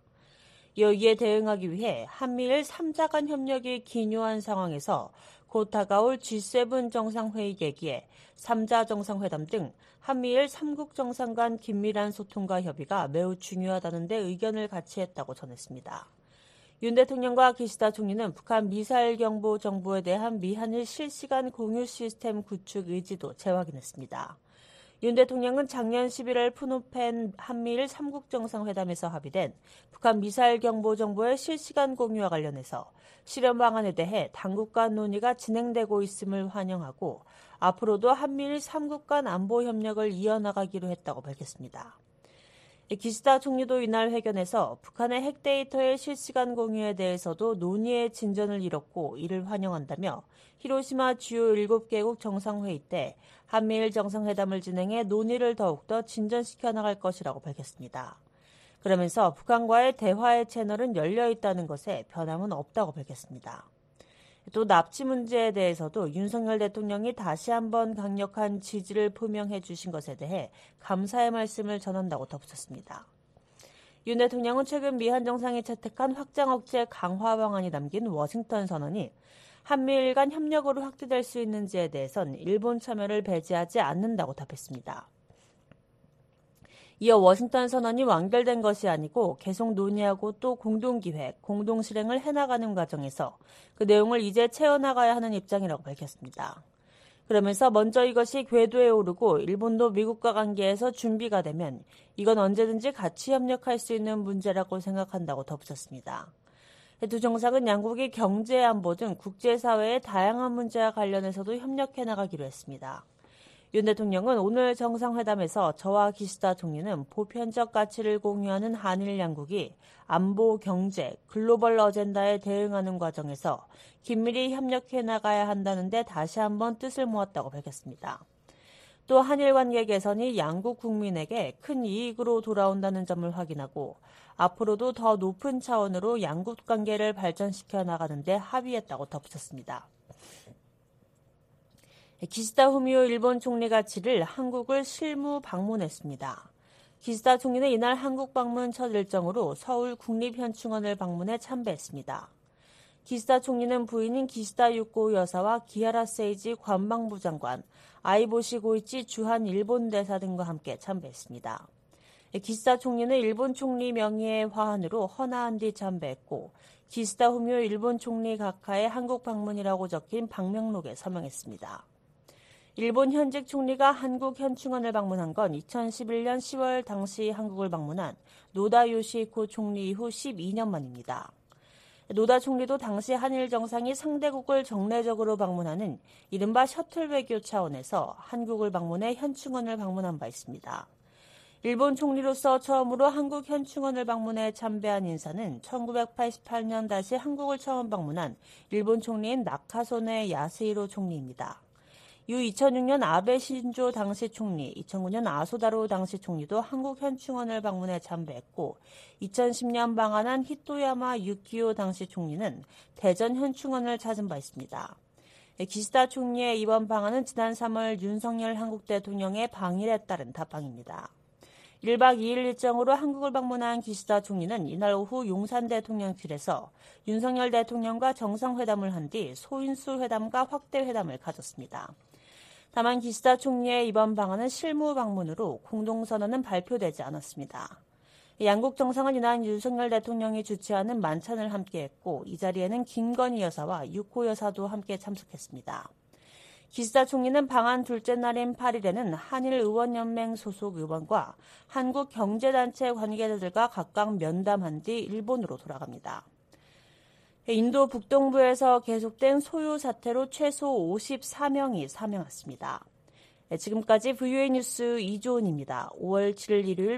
이에 대응하기 위해 한미일 3자 간 협력이 기묘한 상황에서 곧 다가올 G7 정상회의 계기에 3자 정상회담 등 한미일 3국 정상 간 긴밀한 소통과 협의가 매우 중요하다는 데 의견을 같이 했다고 전했습니다. 윤 대통령과 기시다 총리는 북한 미사일 경보 정보에 대한 미한일 실시간 공유 시스템 구축 의지도 재확인했습니다. 윤 대통령은 작년 11월 푸놈펜 한미일 3국 정상회담에서 합의된 북한 미사일 경보 정보의 실시간 공유와 관련해서 실현 방안에 대해 당국 간 논의가 진행되고 있음을 환영하고 앞으로도 한미일 3국 간 안보 협력을 이어나가기로 했다고 밝혔습니다. 기시다 총리도 이날 회견에서 북한의 핵 데이터의 실시간 공유에 대해서도 논의의 진전을 이뤘고 이를 환영한다며 히로시마 주요 7개국 정상회의 때 한미일 정상회담을 진행해 논의를 더욱더 진전시켜 나갈 것이라고 밝혔습니다. 그러면서 북한과의 대화의 채널은 열려 있다는 것에 변함은 없다고 밝혔습니다. 또 납치 문제에 대해서도 윤석열 대통령이 다시 한번 강력한 지지를 표명해 주신 것에 대해 감사의 말씀을 전한다고 덧붙였습니다. 윤 대통령은 최근 미한 정상이 채택한 확장 억제 강화 방안이 담긴 워싱턴 선언이 한미일 간 협력으로 확대될 수 있는지에 대해선 일본 참여를 배제하지 않는다고 답했습니다. 이어 워싱턴 선언이 완결된 것이 아니고 계속 논의하고 또 공동기획, 공동실행을 해나가는 과정에서 그 내용을 이제 채워나가야 하는 입장이라고 밝혔습니다. 그러면서 먼저 이것이 궤도에 오르고 일본도 미국과 관계에서 준비가 되면 이건 언제든지 같이 협력할 수 있는 문제라고 생각한다고 덧붙였습니다. 두 정상은 양국이 경제, 안보 등 국제사회의 다양한 문제와 관련해서도 협력해 나가기로 했습니다. 윤 대통령은 오늘 정상회담에서 저와 기시다 총리는 보편적 가치를 공유하는 한일 양국이 안보, 경제, 글로벌 어젠다에 대응하는 과정에서 긴밀히 협력해 나가야 한다는 데 다시 한번 뜻을 모았다고 밝혔습니다. 또 한일 관계 개선이 양국 국민에게 큰 이익으로 돌아온다는 점을 확인하고 앞으로도 더 높은 차원으로 양국 관계를 발전시켜 나가는 데 합의했다고 덧붙였습니다. 기시다 후미오 일본 총리가 7일 한국을 실무 방문했습니다. 기시다 총리는 이날 한국 방문 첫 일정으로 서울 국립현충원을 방문해 참배했습니다. 기시다 총리는 부인인 기시다 유코 여사와 기하라 세이지 관방부 장관, 아이보시 고이치 주한 일본 대사 등과 함께 참배했습니다. 기시다 총리는 일본 총리 명의의 화환으로 헌화한 뒤 참배했고 기시다 후미오 일본 총리 각하의 한국 방문이라고 적힌 방명록에 서명했습니다. 일본 현직 총리가 한국 현충원을 방문한 건 2011년 10월 당시 한국을 방문한 노다 요시히코 총리 이후 12년 만입니다. 노다 총리도 당시 한일 정상이 상대국을 정례적으로 방문하는 이른바 셔틀 외교 차원에서 한국을 방문해 현충원을 방문한 바 있습니다. 일본 총리로서 처음으로 한국 현충원을 방문해 참배한 인사는 1988년 다시 한국을 처음 방문한 일본 총리인 나카소네 야스히로 총리입니다. 이후 2006년 아베 신조 당시 총리, 2009년 아소다로 당시 총리도 한국 현충원을 방문해 참배했고 2010년 방한한 히토야마 유키오 당시 총리는 대전 현충원을 찾은 바 있습니다. 기시다 총리의 이번 방한은 지난 3월 윤석열 한국 대통령의 방일에 따른 답방입니다. 1박 2일 일정으로 한국을 방문한 기시다 총리는 이날 오후 용산 대통령실에서 윤석열 대통령과 정상회담을 한 뒤 소인수 회담과 확대 회담을 가졌습니다. 다만 기시다 총리의 이번 방한은 실무 방문으로 공동선언은 발표되지 않았습니다. 양국 정상은 이날 윤석열 대통령이 주최하는 만찬을 함께했고 이 자리에는 김건희 여사와 유코 여사도 함께 참석했습니다. 기시다 총리는 방한 둘째 날인 8일에는 한일의원연맹 소속 의원과 한국경제단체 관계자들과 각각 면담한 뒤 일본으로 돌아갑니다. 인도 북동부에서 계속된 소요 사태로 최소 54명이 사망했습니다. 지금까지 VOA 뉴스 이조은입니다. 5월 7일 일요일